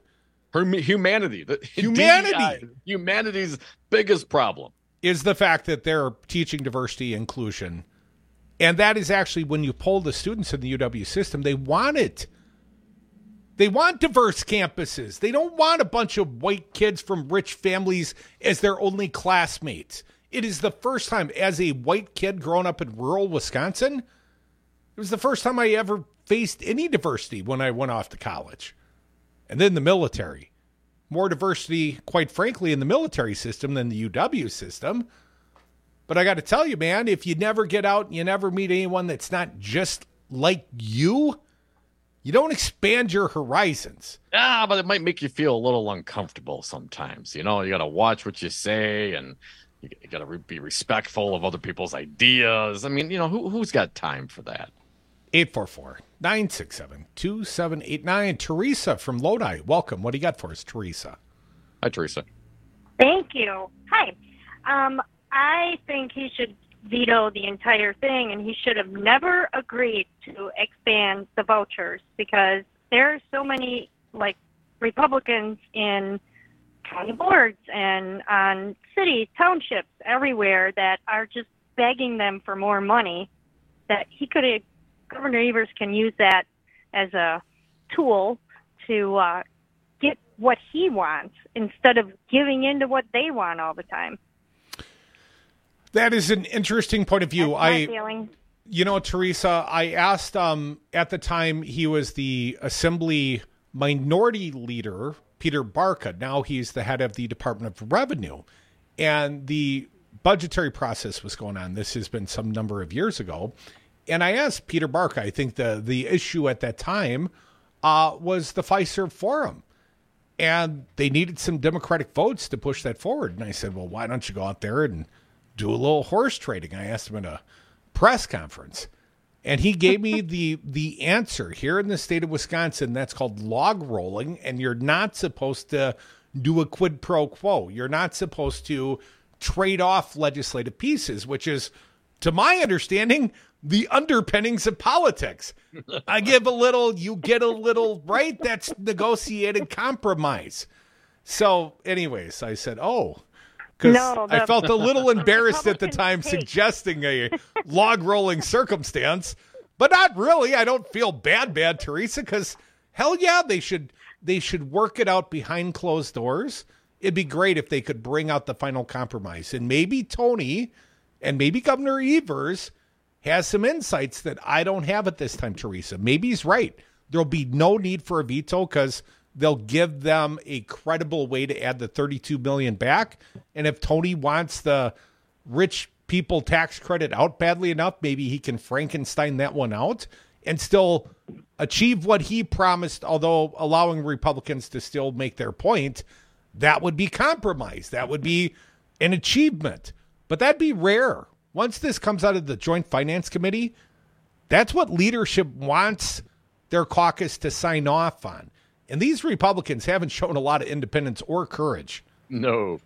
Her humanity, the Humanity. D E I, humanity's biggest problem is the fact that they're teaching diversity inclusion. And that is actually, when you poll the students in the U W system, they want it. They want diverse campuses. They don't want a bunch of white kids from rich families as their only classmates. It is the first time, as a white kid growing up in rural Wisconsin, it was the first time I ever faced any diversity when I went off to college. And then the military. More diversity, quite frankly, in the military system than the U W system. But I got to tell you, man, if you never get out and you never meet anyone that's not just like you, you don't expand your horizons. Ah, but it might make you feel a little uncomfortable sometimes. You know, you got to watch what you say, and you, you got to re- be respectful of other people's ideas. I mean, you know, who, who's got time for that? eight four four, nine six seven, two seven eight nine. Teresa from Lodi, welcome. What do you got for us, Teresa? Hi, Teresa. Thank you. Hi. Um, I think he should veto the entire thing, and he should have never agreed to expand the vouchers, because there are so many, like, Republicans in county boards and on cities, townships, everywhere that are just begging them for more money, that he could have, Governor Evers can use that as a tool to uh, get what he wants instead of giving in to what they want all the time. That is an interesting point of view. That's my I, feeling. You know, Teresa, I asked um, at the time he was the Assembly Minority Leader, Peter Barca. Now he's the head of the Department of Revenue. And the budgetary process was going on. This has been some number of years ago. And I asked Peter Barca, I think the, the issue at that time uh, was the Fiserv Forum. And they needed some Democratic votes to push that forward. And I said, well, why don't you go out there and do a little horse trading? I asked him at a press conference, and he gave me the the answer. Here in the state of Wisconsin, that's called log rolling, and you're not supposed to do a quid pro quo. You're not supposed to trade off legislative pieces, which is, to my understanding, the underpinnings of politics. I give a little, you get a little, right? That's negotiated compromise. So anyways, I said, oh, because No, I the- felt a little embarrassed at the Republicans time hate- suggesting a log rolling circumstance, but not really. I don't feel bad, bad, Teresa, because hell yeah, they should they should work it out behind closed doors. It'd be great if they could bring out the final compromise, and maybe Tony and maybe Governor Evers has some insights that I don't have at this time, Teresa. Maybe he's right. There'll be no need for a veto because they'll give them a credible way to add the thirty-two million dollars back. And if Tony wants the rich people tax credit out badly enough, maybe he can Frankenstein that one out and still achieve what he promised, although allowing Republicans to still make their point. That would be compromise. That would be an achievement. But that'd be rare. Once this comes out of the Joint Finance Committee, that's what leadership wants their caucus to sign off on. And these Republicans haven't shown a lot of independence or courage. No.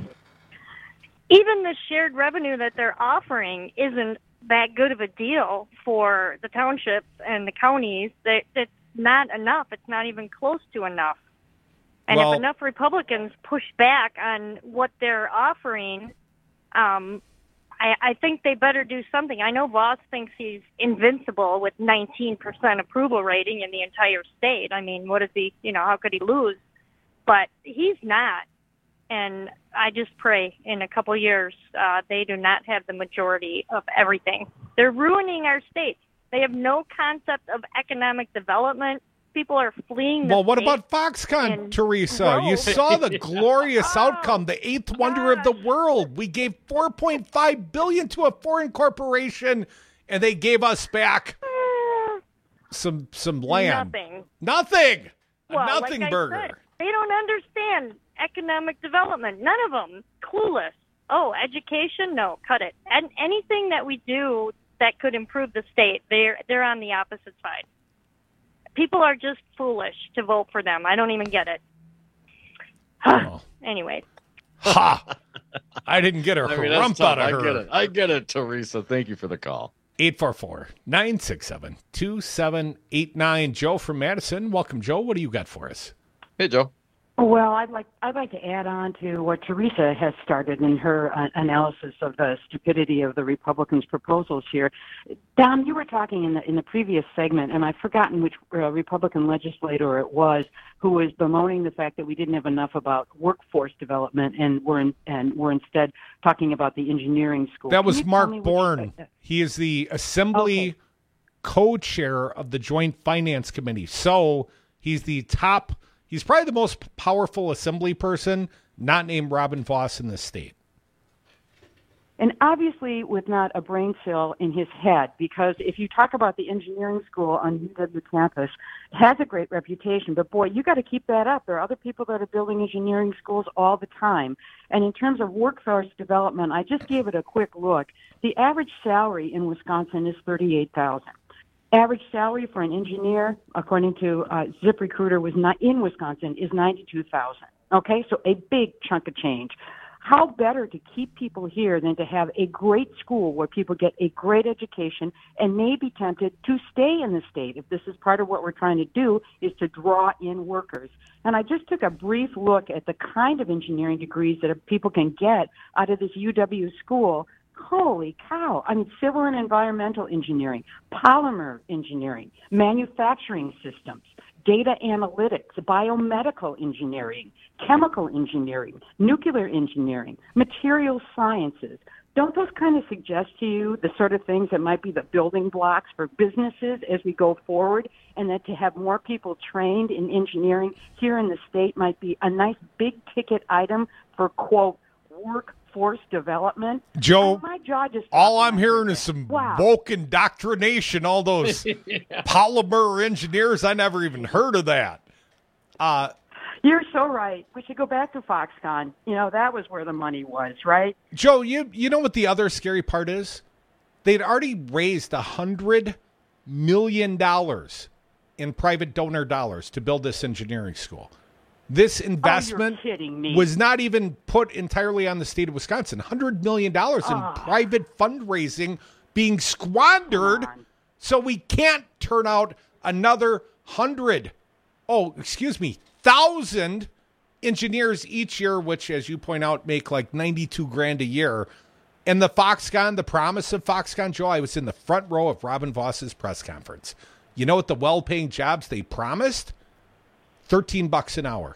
Even the shared revenue that they're offering isn't that good of a deal for the townships and the counties. That it's not enough. It's not even close to enough. And Well- if enough Republicans push back on what they're offering, um, I, I think they better do something. I know Voss thinks he's invincible with nineteen percent approval rating in the entire state. I mean, what is he, you know, how could he lose? But he's not. And I just pray in a couple years uh, they do not have the majority of everything. They're ruining our state. They have no concept of economic development. People are fleeing the Well, what state about Foxconn, and Teresa? You growth. saw the glorious outcome, the eighth wonder of the world. We gave four point five billion dollars to a foreign corporation, and they gave us back some some land. Nothing. Nothing. A Well, nothing like I burger. said, they don't understand economic development. None of them. Clueless. Oh, education? No, cut it. And anything that we do that could improve the state, they're they're on the opposite side. People are just foolish to vote for them. I don't even get it. Oh. Anyway. Ha! I didn't get a I mean, that's rump tough. out of I her. get it. I get it, Teresa. Thank you for the call. eight four four, nine six seven, two seven eight nine. Joe from Madison. Welcome, Joe. What do you got for us? Hey, Joe. Well, I'd like I'd like to add on to what Teresa has started in her uh, analysis of the stupidity of the Republicans' proposals here. Dom, you were talking in the in the previous segment, and I've forgotten which uh, Republican legislator it was who was bemoaning the fact that we didn't have enough about workforce development, and we're in, and we're instead talking about the engineering school. That was Can you Mark tell me Bourne. which- He is the Assembly Okay. co-chair of the Joint Finance Committee. So he's the top. He's probably the most powerful assembly person not named Robin Voss in the state. And obviously with not a brain cell in his head, because if you talk about the engineering school on U W campus, it has a great reputation, but boy, you got to keep that up. There are other people that are building engineering schools all the time. And in terms of workforce development, I just gave it a quick look. The average salary in Wisconsin is thirty-eight thousand dollars. Average salary for an engineer, according to uh, ZipRecruiter, was not in Wisconsin is ninety-two thousand dollars. Okay, so a big chunk of change. How better to keep people here than to have a great school where people get a great education and may be tempted to stay in the state if this is part of what we're trying to do, is to draw in workers. And I just took a brief look at the kind of engineering degrees that people can get out of this U W school. Holy cow. I mean, civil and environmental engineering, polymer engineering, manufacturing systems, data analytics, biomedical engineering, chemical engineering, nuclear engineering, material sciences. Don't those kind of suggest to you the sort of things that might be the building blocks for businesses as we go forward, and that to have more people trained in engineering here in the state might be a nice big ticket item for, quote, workforce development? Joe, And my jaw just all I'm hearing is some Wow. woke indoctrination, all those polymer engineers. I never even heard of that. Uh, You're so right. We should go back to Foxconn. You know, that was where the money was, right? Joe, you you know what the other scary part is? They'd already raised a hundred million dollars in private donor dollars to build this engineering school. This investment Oh, you're kidding me. was not even put entirely on the state of Wisconsin. one hundred million dollars in Ah. private fundraising being squandered, so we can't turn out another hundred, oh, excuse me, thousand engineers each year, which, as you point out, make like ninety-two grand a year. And the Foxconn, the promise of Foxconn, Joe, I was in the front row of Robin Voss's press conference. You know what the well-paying jobs they promised? thirteen bucks an hour.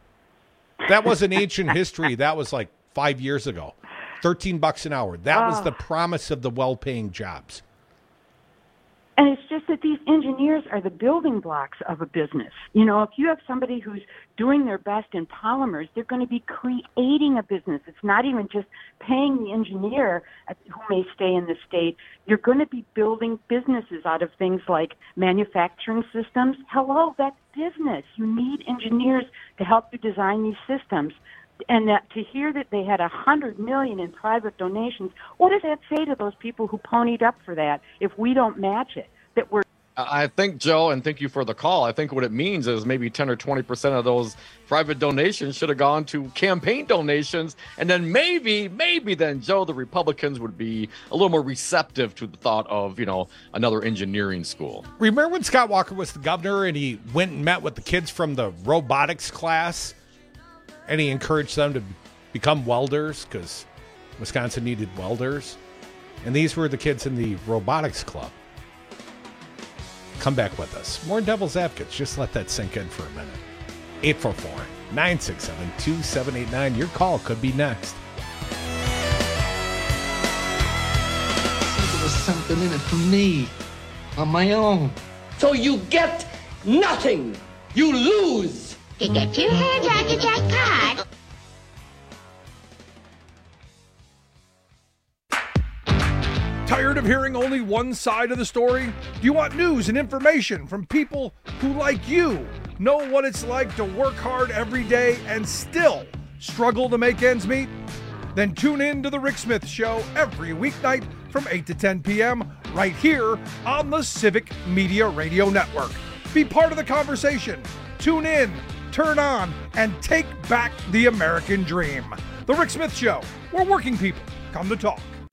That wasn't ancient history. That was like five years ago. thirteen bucks an hour. That was Oh. the promise of the well-paying jobs. And it's just that these engineers are the building blocks of a business. You know, if you have somebody who's doing their best in polymers, they're going to be creating a business. It's not even just paying the engineer who may stay in the state. You're going to be building businesses out of things like manufacturing systems. Hello, that's business. You need engineers to help you design these systems. And that to hear that they had a hundred million in private donations, what does that say to those people who ponied up for that if we don't match it? That we're I think, Joe, and thank you for the call. I think what it means is maybe ten or twenty percent of those private donations should have gone to campaign donations. And then maybe, maybe then, Joe, the Republicans would be a little more receptive to the thought of, you know, another engineering school. Remember when Scott Walker was the governor and he went and met with the kids from the robotics class and he encouraged them to become welders because Wisconsin needed welders? And these were the kids in the robotics club. Come back with us. More Devil's Advocates. Just let that sink in for a minute. eight four four, nine six seven, two seven eight nine. Your call could be next. There was something in it for me, on my own. So you get nothing. You lose. You get your hands on your jackpot. Tired of hearing only one side of the story? Do you want news and information from people who, like you, know what it's like to work hard every day and still struggle to make ends meet? Then tune in to The Rick Smith Show every weeknight from eight to ten p.m. right here on the Civic Media Radio Network. Be part of the conversation. Tune in, turn on, and take back the American dream. The Rick Smith Show, where working people come to talk.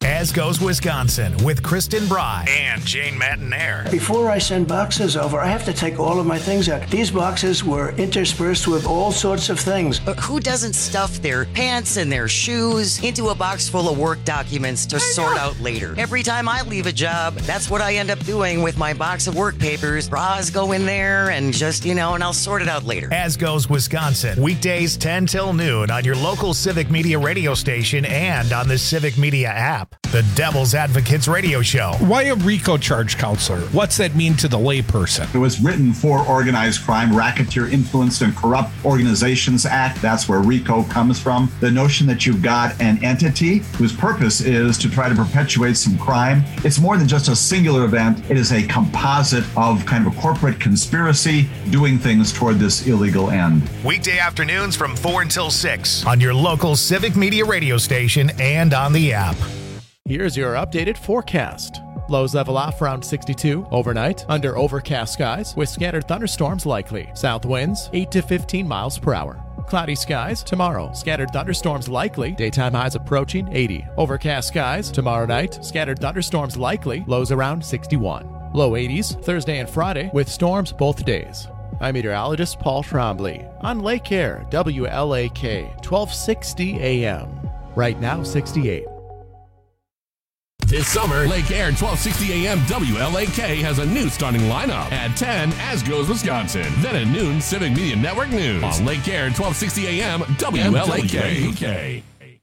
As Goes Wisconsin with Kristen Bry and Jane Matanair. Before I send boxes over, I have to take all of my things out. These boxes were interspersed with all sorts of things. But who doesn't stuff their pants and their shoes into a box full of work documents to sort out later? Every time I leave a job, that's what I end up doing with my box of work papers. Bras go in there and just, you know, and I'll sort it out later. As Goes Wisconsin, weekdays ten till noon on your local Civic Media radio station and on the Civic Media app. The Devil's Advocates Radio Show. Why a RICO charge, counselor? What's that mean to the layperson? It was written for Organized Crime, Racketeer Influenced and Corrupt Organizations Act. That's where RICO comes from. The notion that you've got an entity whose purpose is to try to perpetuate some crime. It's more than just a singular event. It is a composite of kind of a corporate conspiracy doing things toward this illegal end. Weekday afternoons from four until six on your local Civic Media radio station and on the app. Here's your updated forecast. Lows level off around sixty-two. Overnight, under overcast skies with scattered thunderstorms likely. South winds eight to fifteen miles per hour. Cloudy skies tomorrow. Scattered thunderstorms likely. Daytime highs approaching eighty. Overcast skies tomorrow night. Scattered thunderstorms likely. Lows around sixty-one. Low eighties Thursday and Friday with storms both days. I'm meteorologist Paul Trombley on Lake Air, W L A K, twelve sixty A M. Right now, sixty-eight. This summer, Lake Air twelve sixty A M W L A K has a new starting lineup. At ten, As Goes Wisconsin. Then at noon, Civic Media Network News. On Lake Air twelve sixty A M W L A K.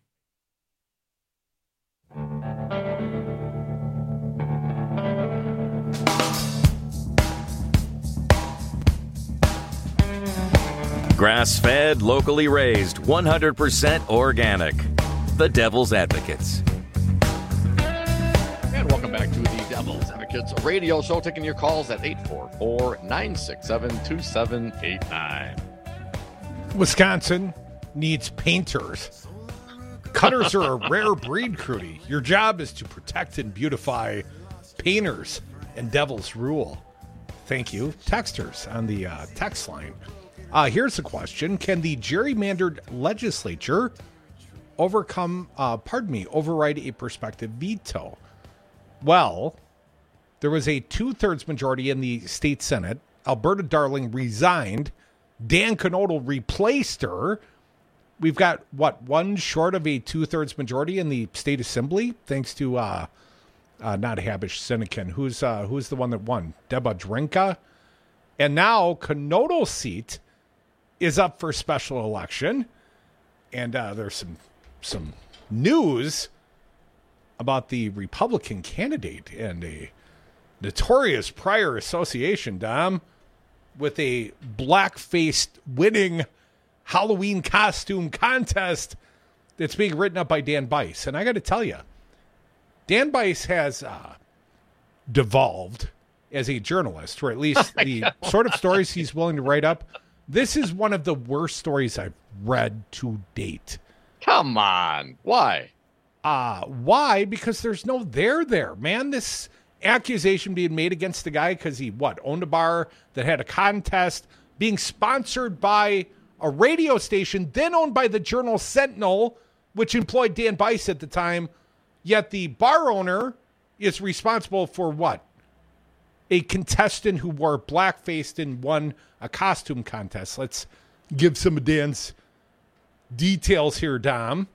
Grass-fed, locally raised, one hundred percent organic. The Devil's Advocates. And welcome back to the Devil's Advocates radio show, taking your calls at eight four four, nine six seven, two seven eight nine. Wisconsin needs painters. Cutters are a rare breed, Crudy. Your job is to protect and beautify painters, and devils rule. Thank you. Texters on the uh, text line. Uh, here's the question. Can the gerrymandered legislature overcome, uh, pardon me, override a prospective veto? Well, there was a two-thirds majority in the state Senate. Alberta Darling resigned. Dan Knodel replaced her. We've got, what, one short of a two-thirds majority in the state assembly, thanks to, uh, uh, not Habish Sinekin. Who's uh, who's the one that won? Deba Drinka. And now Knodel's seat is up for special election. And uh, there's some some news about the Republican candidate and a notorious prior association, Dom, with a black-faced winning Halloween costume contest that's being written up by Dan Bice. And I got to tell you, Dan Bice has uh, devolved as a journalist, or at least the sort of stories he's willing to write up. This is one of the worst stories I've read to date. Come on. Why? Uh, why? Because there's no there there, man. This accusation being made against the guy because he, what, owned a bar that had a contest, being sponsored by a radio station, then owned by the Journal Sentinel, which employed Dan Bice at the time, yet the bar owner is responsible for what? A contestant who wore blackface and won a costume contest. Let's give some of Dan's details here, Dom.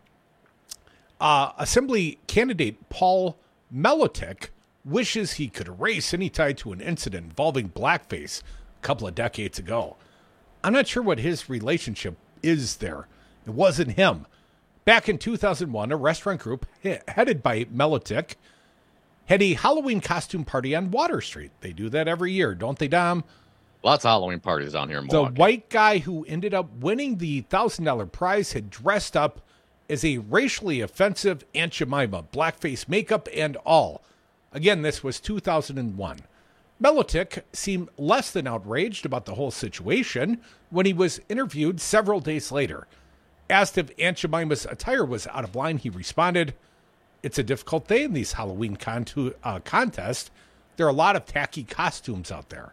Uh, Assembly candidate Paul Melotic wishes he could erase any tie to an incident involving blackface a couple of decades ago. I'm not sure what his relationship is there. It wasn't him. Back in two thousand one, a restaurant group he- headed by Melotic had a Halloween costume party on Water Street. They do that every year, don't they, Dom? Lots of Halloween parties down here in Milwaukee. The white guy who ended up winning the one thousand dollars prize had dressed up as a racially offensive Aunt Jemima, blackface makeup and all. Again, this was two thousand one. Melotic seemed less than outraged about the whole situation when he was interviewed several days later. Asked if Aunt Jemima's attire was out of line, he responded, "It's a difficult day in these Halloween con- uh, contests. There are a lot of tacky costumes out there."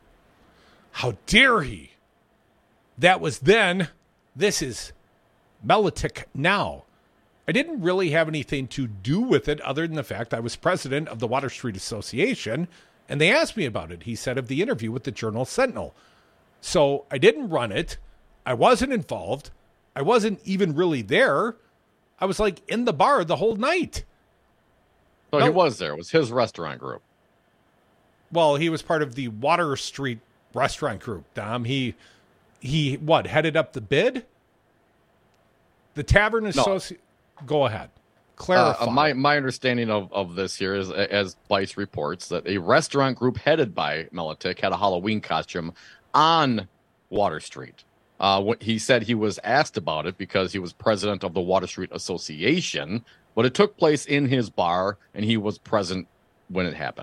How dare he? That was then. This is Melotic now. I didn't really have anything to do with it other than the fact I was president of the Water Street Association, and they asked me about it, he said of the interview with the Journal Sentinel. So I didn't run it. I wasn't involved. I wasn't even really there. I was like in the bar the whole night. So no, he was there. It was his restaurant group. Well, he was part of the Water Street restaurant group, Dom. He, he what, headed up the bid? The Tavern Association... No. Go ahead. Clarify. Uh, my, my understanding of, of this here is, as Vice reports, that a restaurant group headed by Miletic had a Halloween costume on Water Street. Uh, what he said he was asked about it because he was president of the Water Street Association, but it took place in his bar, and he was present when it happened.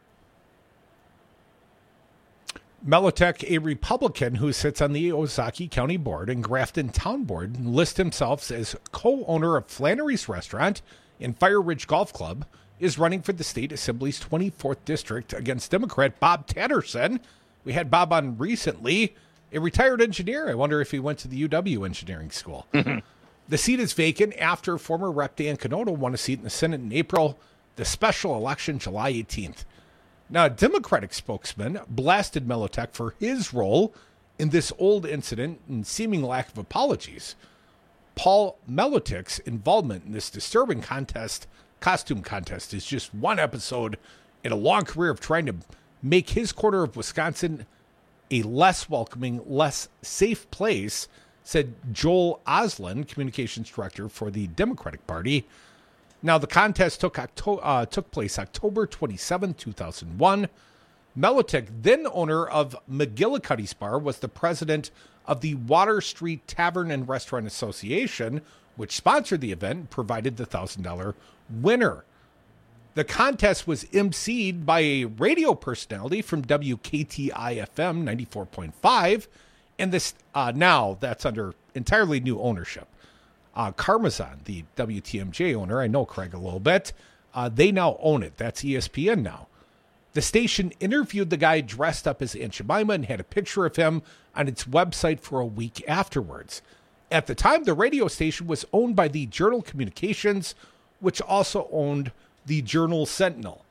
Miletic, a Republican who sits on the Ozaukee County Board and Grafton Town Board, lists himself as co-owner of Flannery's Restaurant and Fire Ridge Golf Club, is running for the state assembly's twenty-fourth district against Democrat Bob Tatterson. We had Bob on recently, a retired engineer. I wonder if he went to the U W engineering school. The seat is vacant after former Rep Dan Canoto won a seat in the Senate in April, the special election July eighteenth. Now, a Democratic spokesman blasted Miletic for his role in this old incident and seeming lack of apologies. Paul Miletic's involvement in this disturbing contest, costume contest, is just one episode in a long career of trying to make his corner of Wisconsin a less welcoming, less safe place, said Joel Oslin, communications director for the Democratic Party. Now, the contest took Octo- uh, took place October twenty-seventh, two thousand one. Miletic, then owner of McGillicuddy's Bar, was the president of the Water Street Tavern and Restaurant Association, which sponsored the event and provided the one thousand dollars winner. The contest was emceed by a radio personality from W K T I F M ninety-four point five, and this uh, now that's under entirely new ownership. Uh, Carmazon, the W T M J owner, I know Craig a little bit, uh, they now own it. That's E S P N now. The station interviewed the guy dressed up as Aunt Jemima and had a picture of him on its website for a week afterwards. At the time, the radio station was owned by the Journal Communications, which also owned the Journal Sentinel.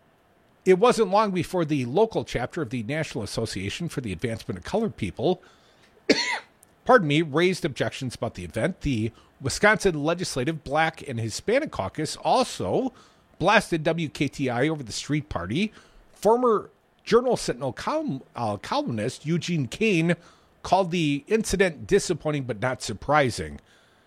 It wasn't long before the local chapter of the National Association for the Advancement of Colored People pardon me, raised objections about the event. The Wisconsin Legislative Black and Hispanic Caucus also blasted W K T I over the street party. Former Journal Sentinel column, uh, columnist Eugene Kane called the incident disappointing but not surprising.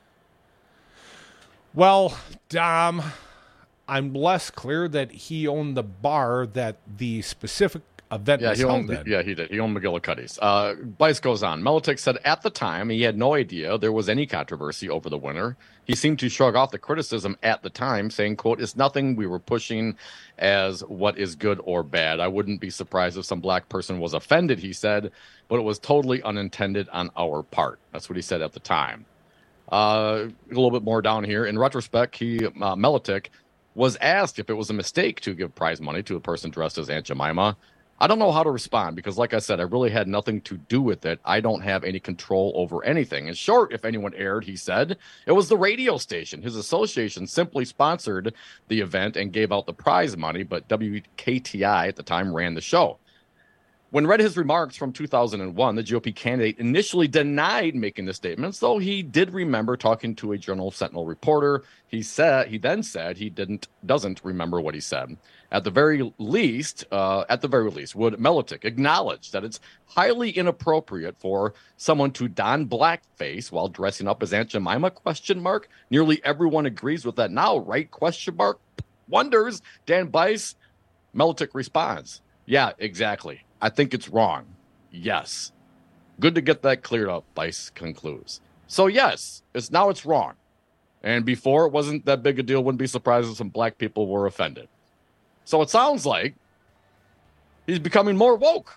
Well, Dom, I'm less clear that he owned the bar that the specific event yeah, was he held owned, in. Yeah, he did. He owned McGillicuddy's. Uh, Bice goes on. Miletic said at the time he had no idea there was any controversy over the winner. He seemed to shrug off the criticism at the time, saying, quote, "It's nothing we were pushing as what is good or bad. I wouldn't be surprised if some black person was offended," he said, "but it was totally unintended on our part." That's what he said at the time. Uh, a little bit more down here. In retrospect, he, uh, Miletic, was asked if it was a mistake to give prize money to a person dressed as Aunt Jemima. I don't know how to respond because, like I said, I really had nothing to do with it. I don't have any control over anything. In short, if anyone erred, he said, it was the radio station. His association simply sponsored the event and gave out the prize money, but W K T I at the time ran the show. When read his remarks from two thousand one, the G O P candidate initially denied making the statements, though he did remember talking to a Journal Sentinel reporter. He said he then said he didn't doesn't remember what he said. At the very least, uh, at the very least, would Miletic acknowledge that it's highly inappropriate for someone to don blackface while dressing up as Aunt Jemima? Question mark. Nearly everyone agrees with that now, right? Question mark. Wonders. Dan Bice. Miletic responds, "Yeah, exactly. I think it's wrong. Yes." Good to get that cleared up, Bice concludes. So yes, it's now it's wrong. And before it wasn't that big a deal. Wouldn't be surprised if some black people were offended. So it sounds like he's becoming more woke.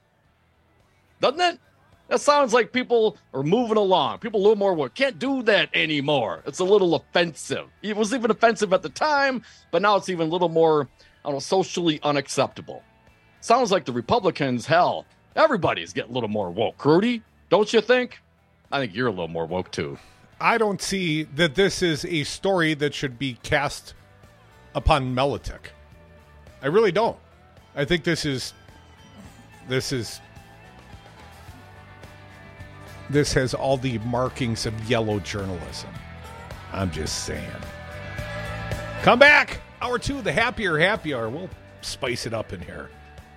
Doesn't it? That sounds like people are moving along. People a little more woke. Can't do that anymore. It's a little offensive. It was even offensive at the time, but now it's even a little more, I don't know, socially unacceptable. Sounds like the Republicans, hell, everybody's getting a little more woke. Crudy, don't you think? I think you're a little more woke too. I don't see that this is a story that should be cast upon Melitic. I really don't. I think this is this is this has all the markings of yellow journalism. I'm just saying. Come back. Hour two, the happier happy hour. We'll spice it up in here.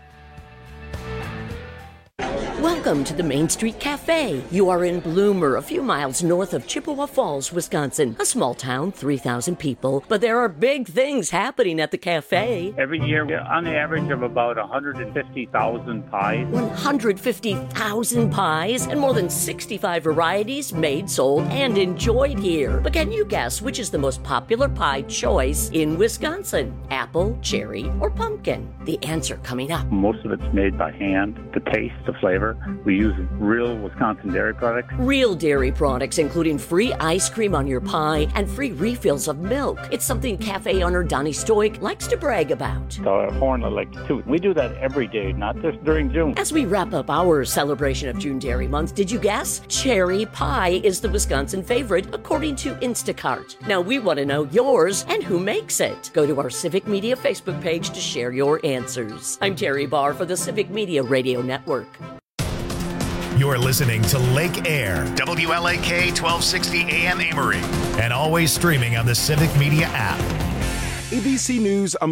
Welcome to the Main Street Cafe. You are in Bloomer, a few miles north of Chippewa Falls, Wisconsin. A small town, three thousand people, but there are big things happening at the cafe. Every year, on the average of about one hundred fifty thousand pies. one hundred fifty thousand pies and more than sixty-five varieties made, sold, and enjoyed here. But can you guess which is the most popular pie choice in Wisconsin? Apple, cherry, or pumpkin? The answer coming up. Most of it's made by hand. The taste, the flavor. We use real Wisconsin dairy products. Real dairy products, including free ice cream on your pie and free refills of milk. It's something cafe owner Donnie Stoic likes to brag about. The horn I like too. We do that every day, not just during June. As we wrap up our celebration of June Dairy Month, did you guess? Cherry pie is the Wisconsin favorite, according to Instacart. Now we want to know yours and who makes it. Go to our Civic Media Facebook page to share your answers. I'm Terry Barr for the Civic Media Radio Network. You're listening to Lake Air, W L A K twelve sixty A M Amory, and always streaming on the Civic Media app. A B C News. I'm